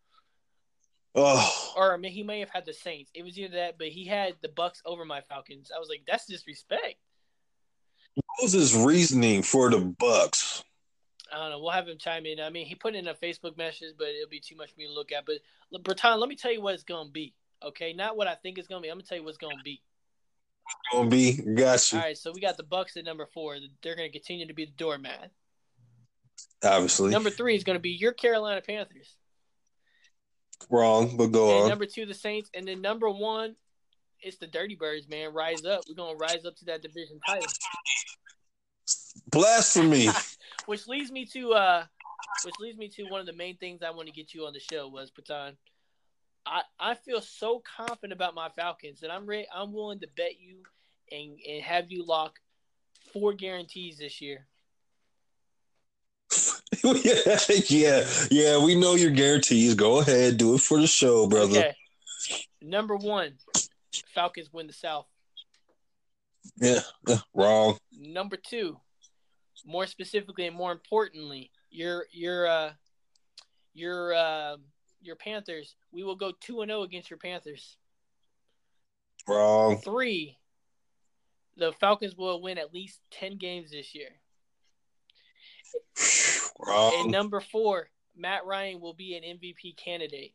Oh. Or I mean, he may have had the Saints. It was either that, but he had the Bucks over my Falcons. I was like, that's disrespect. What was his reasoning for the Bucks? I don't know. We'll have him chime in. I mean, he put in a Facebook message, but it'll be too much for me to look at. But Bertan, let me tell you what it's gonna be. Okay, not what I think it's gonna be. I'm gonna tell you what's gonna be. Gonna be, got you. All right, so we got the Bucks at number four. They're gonna continue to be the doormat. Obviously. Number three is gonna be your Carolina Panthers. Wrong, but go and on. Number two, the Saints, and then number one, it's the Dirty Birds. Man, rise up. We're gonna rise up to that division title. Blasphemy. Which leads me to uh, which leads me to one of the main things I want to get you on the show was Patan. I, I feel so confident about my Falcons that I'm ready. I'm willing to bet you and, and have you lock four guarantees this year. yeah, yeah, yeah. We know your guarantees. Go ahead, do it for the show, brother. Okay. Number one, Falcons win the South. Yeah, uh, wrong. Number two, more specifically and more importantly, your your uh, your uh, your Panthers. We will go two and zero against your Panthers. Wrong. Three, the Falcons will win at least ten games this year. Wrong. And number four, Matt Ryan will be an M V P candidate.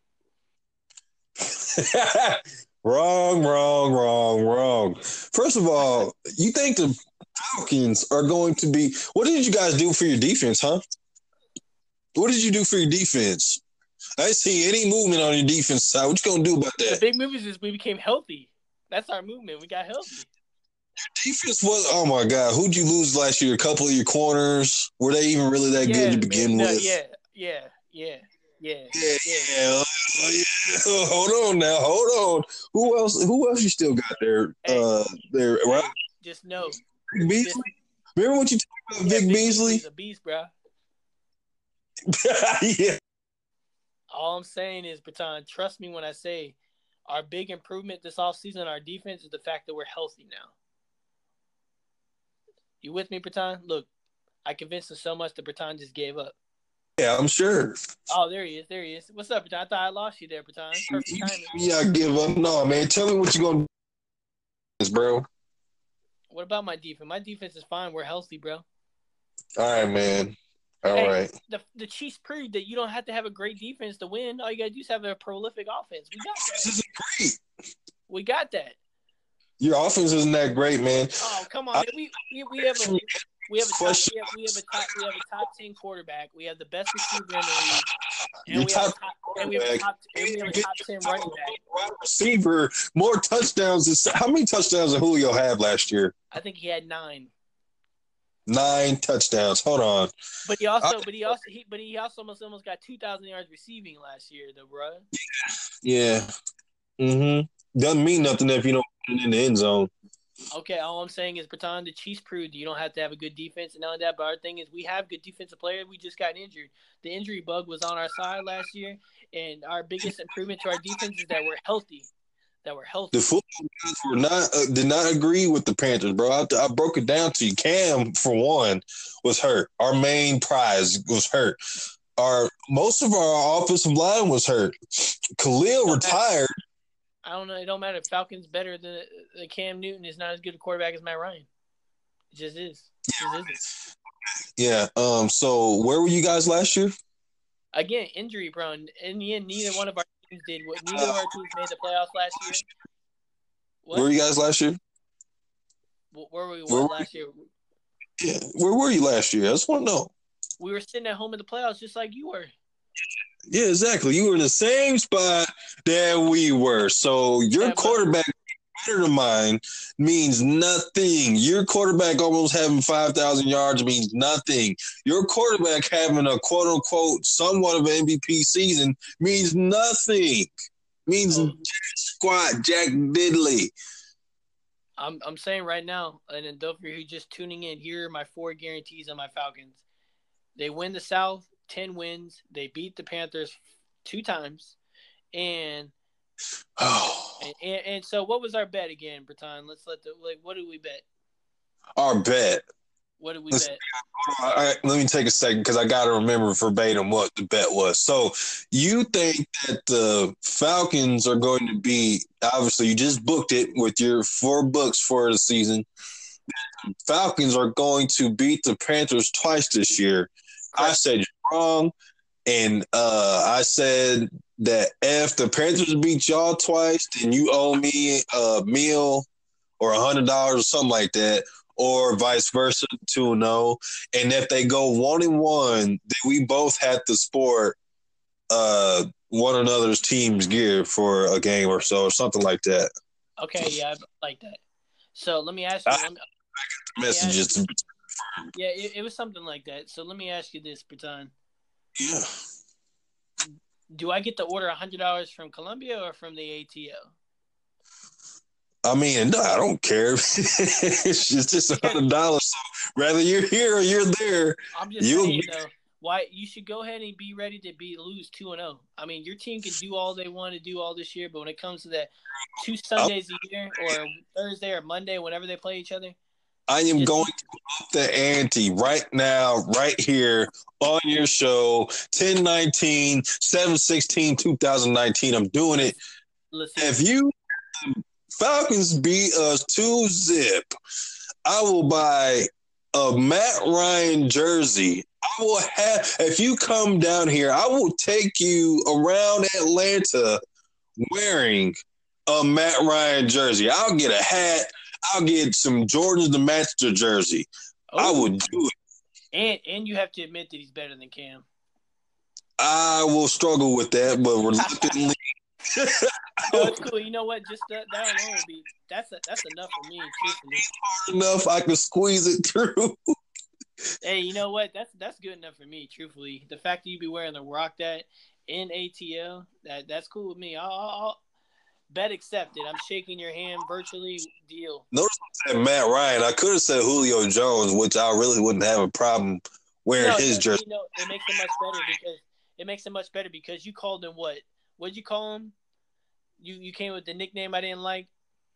Wrong, wrong, wrong, wrong. First of all, you think the Falcons are going to be – what did you guys do for your defense, huh? What did you do for your defense? I didn't see any movement on your defense side. What you going to do about that? The big movement is we became healthy. That's our movement. We got healthy. Your defense was – oh, my God. Who'd you lose last year? A couple of your corners? Were they even really that yeah, good to begin man, no, with? Yeah, yeah, yeah. Yeah, yeah, yeah. yeah. Uh, yeah. Hold on now, hold on. Who else? Who else you still got there? Hey, uh, there, right? Just know, Vic Beasley. just, Remember what you talked about, yeah, Vic Beasley? He's a beast, bro. yeah. All I'm saying is, Bertan, trust me when I say our big improvement this offseason on our defense is the fact that we're healthy now. You with me, Bertan? Look, I convinced him so much that Bertan just gave up. Yeah, I'm sure. Oh, there he is. There he is. What's up, Bertan? I thought I lost you there, Bertan. Perfect timing. Yeah, I give up. No, man. Tell me what you're going to do, bro. What about my defense? My defense is fine. We're healthy, bro. All right, man. All hey, right. The the Chiefs proved that you don't have to have a great defense to win. All you got to do is have a prolific offense. We got that. This isn't great. We got that. Your offense isn't that great, man. Oh, come on. I, we, we we have a we have a top we have, we have a top we have a top ten quarterback. We have the best receiver in the league. And we, top, top, and we have a top and we have a top ten running back. Receiver, more touchdowns. How many touchdowns did Julio have last year? I think he had nine. Nine touchdowns. Hold on. But he also, I, but he also, he, but he also almost almost got two thousand yards receiving last year, though, bro. Yeah. yeah. Mm-hmm. Doesn't mean nothing if you don't put it in the end zone. Okay, all I'm saying is, Bertan, the Chiefs proved you don't have to have a good defense, and not only that, but our thing is we have good defensive players. We just got injured. The injury bug was on our side last year, and our biggest improvement to our defense is that we're healthy. That we're healthy. The football guys were not uh, did not agree with the Panthers, bro. I, I broke it down to you. Cam, for one, was hurt. Our main prize was hurt. Our most of our offensive line was hurt. Khalil retired. I don't know. It don't matter. Falcons better than uh, Cam Newton is not as good a quarterback as Matt Ryan. It just is. It just is. Yeah. Um. So where were you guys last year? Again, injury prone. In the end, neither one of our teams did. What neither of our teams made the playoffs last year. What? Where were you guys last year? Where were we where last were year? Yeah. Where were you last year? I just want to know. We were sitting at home in the playoffs, just like you were. Yeah, exactly. You were in the same spot that we were. So your yeah, quarterback better than mine means nothing. Your quarterback almost having five thousand yards means nothing. Your quarterback having a quote-unquote somewhat of an M V P season means nothing. Means oh. jack squat, jack diddly. I'm I'm saying right now, and then those of you who just tuning in, here are my four guarantees on my Falcons. They win the South, ten wins. They beat the Panthers two times, and Oh, and, and, and so what was our bet again, Breton? Let's let the like. What did we bet? our bet. What did we Let's, bet? I, I, let me take a second because I got to remember verbatim what the bet was. So you think that the Falcons are going to be, obviously you just booked it with your four books for the season. Falcons are going to beat the Panthers twice this year. Correct. I said you're wrong. And uh, I said that if the Panthers beat y'all twice, then you owe me a meal or a hundred dollars or something like that, or vice versa, two and zero. And if they go one and one, then we both have to sport uh, one another's team's gear for a game or so, or something like that. Okay, yeah, I like that. So let me ask you. I, let me, I got the messages. You, yeah, it, it was something like that. So let me ask you this, Breton. Yeah. Do I get to order a hundred dollars from Columbia or from the A T L? I mean, no, I don't care. It's just just a hundred dollars. So whether you're here or you're there, I'm just saying be- though, why you should go ahead and be ready to be lose two and zero. I mean, your team can do all they want to do all this year, but when it comes to that two Sundays a year or Thursday or Monday, whenever they play each other, I am just- going to up the ante right now, right here on your show, ten nineteen, seven sixteen, twenty nineteen. I'm doing it. Listen. If you Falcons beat us two zip, I will buy a Matt Ryan jersey. I will have, if you come down here, I will take you around Atlanta wearing a Matt Ryan jersey. I'll get a hat. I'll get some Jordans to match the jersey. Oh. I would do it. And and you have to admit that he's better than Cam. I will struggle with that, but reluctantly. No, it's cool. You know what? Just that, that alone would be that's a, that's enough for me. Truthfully. Hard enough, I can squeeze it through. Hey, you know what? That's that's good enough for me. Truthfully, the fact that you be wearing the Rock that in A T L, that that's cool with me. I'll, I'll bet accepted. I'm shaking your hand virtually. Deal. Notice I said Matt Ryan. I could have said Julio Jones, which I really wouldn't have a problem wearing no, his no, jersey. You know, it makes it much better because it makes it much better because you called him what? What'd you call him? You you came with the nickname I didn't like.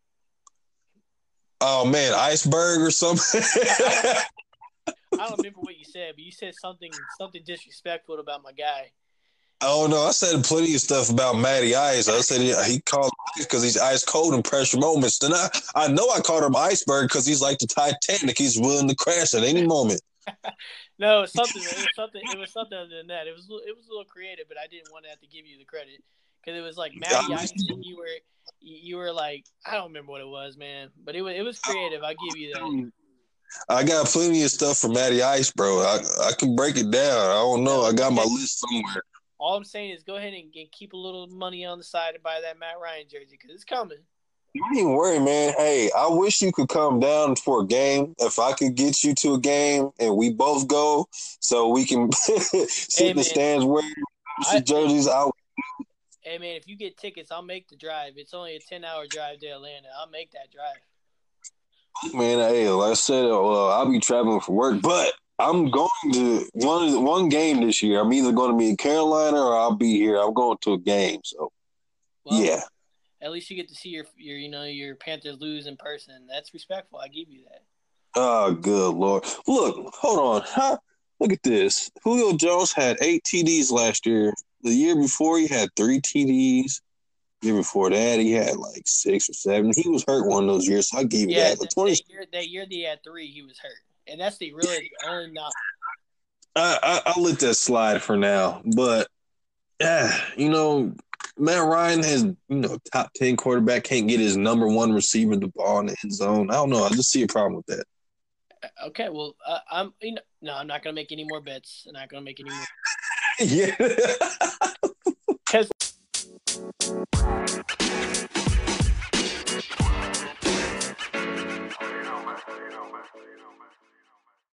Oh man, Iceberg or something. I, don't, I don't remember what you said, but you said something something disrespectful about my guy. Oh no, I said plenty of stuff about Matty Ice. I said he, he called him because he's ice cold in pressure moments. Then I, I know I called him Iceberg because he's like the Titanic. He's willing to crash at any moment. No, something. It was something. It was something other than that. It was it was a little creative, but I didn't want to have to give you the credit because it was like Matty Ice, and you were you were like I don't remember what it was, man. But it was it was creative. I'll give you that. I got plenty of stuff for Matty Ice, bro. I I can break it down. I don't know. I got my list somewhere. All I'm saying is go ahead and get, keep a little money on the side to buy that Matt Ryan jersey because it's coming. Don't even worry, man. Hey, I wish you could come down for a game. If I could get you to a game and we both go so we can sit hey, in the stands wearing I, jerseys out. Hey, man, if you get tickets, I'll make the drive. It's only a ten-hour drive to Atlanta. I'll make that drive. Man, hey, like I said, well, I'll be traveling for work, but I'm going to one one game this year. I'm either going to be in Carolina or I'll be here. I'm going to a game, so well, yeah. At least you get to see your your you know your Panthers lose in person. That's respectful. I give you that. Oh, good Lord! Look, hold on. Huh? Look at this. Julio Jones had eight T Ds last year. The year before, he had three T Ds. The year before that, he had like six or seven. He was hurt one of those years, so I gave you yeah, that. But twenty that year, that year that he had three, he was hurt. And that's the really the only not. I, I I'll let that slide for now, but yeah, you know, Matt Ryan has you know top ten quarterback can't get his number one receiver the ball in the end zone. I don't know. I just see a problem with that. Okay, well, uh, I'm you know no, I'm not gonna make any more bets. I'm not gonna make any more. Yeah.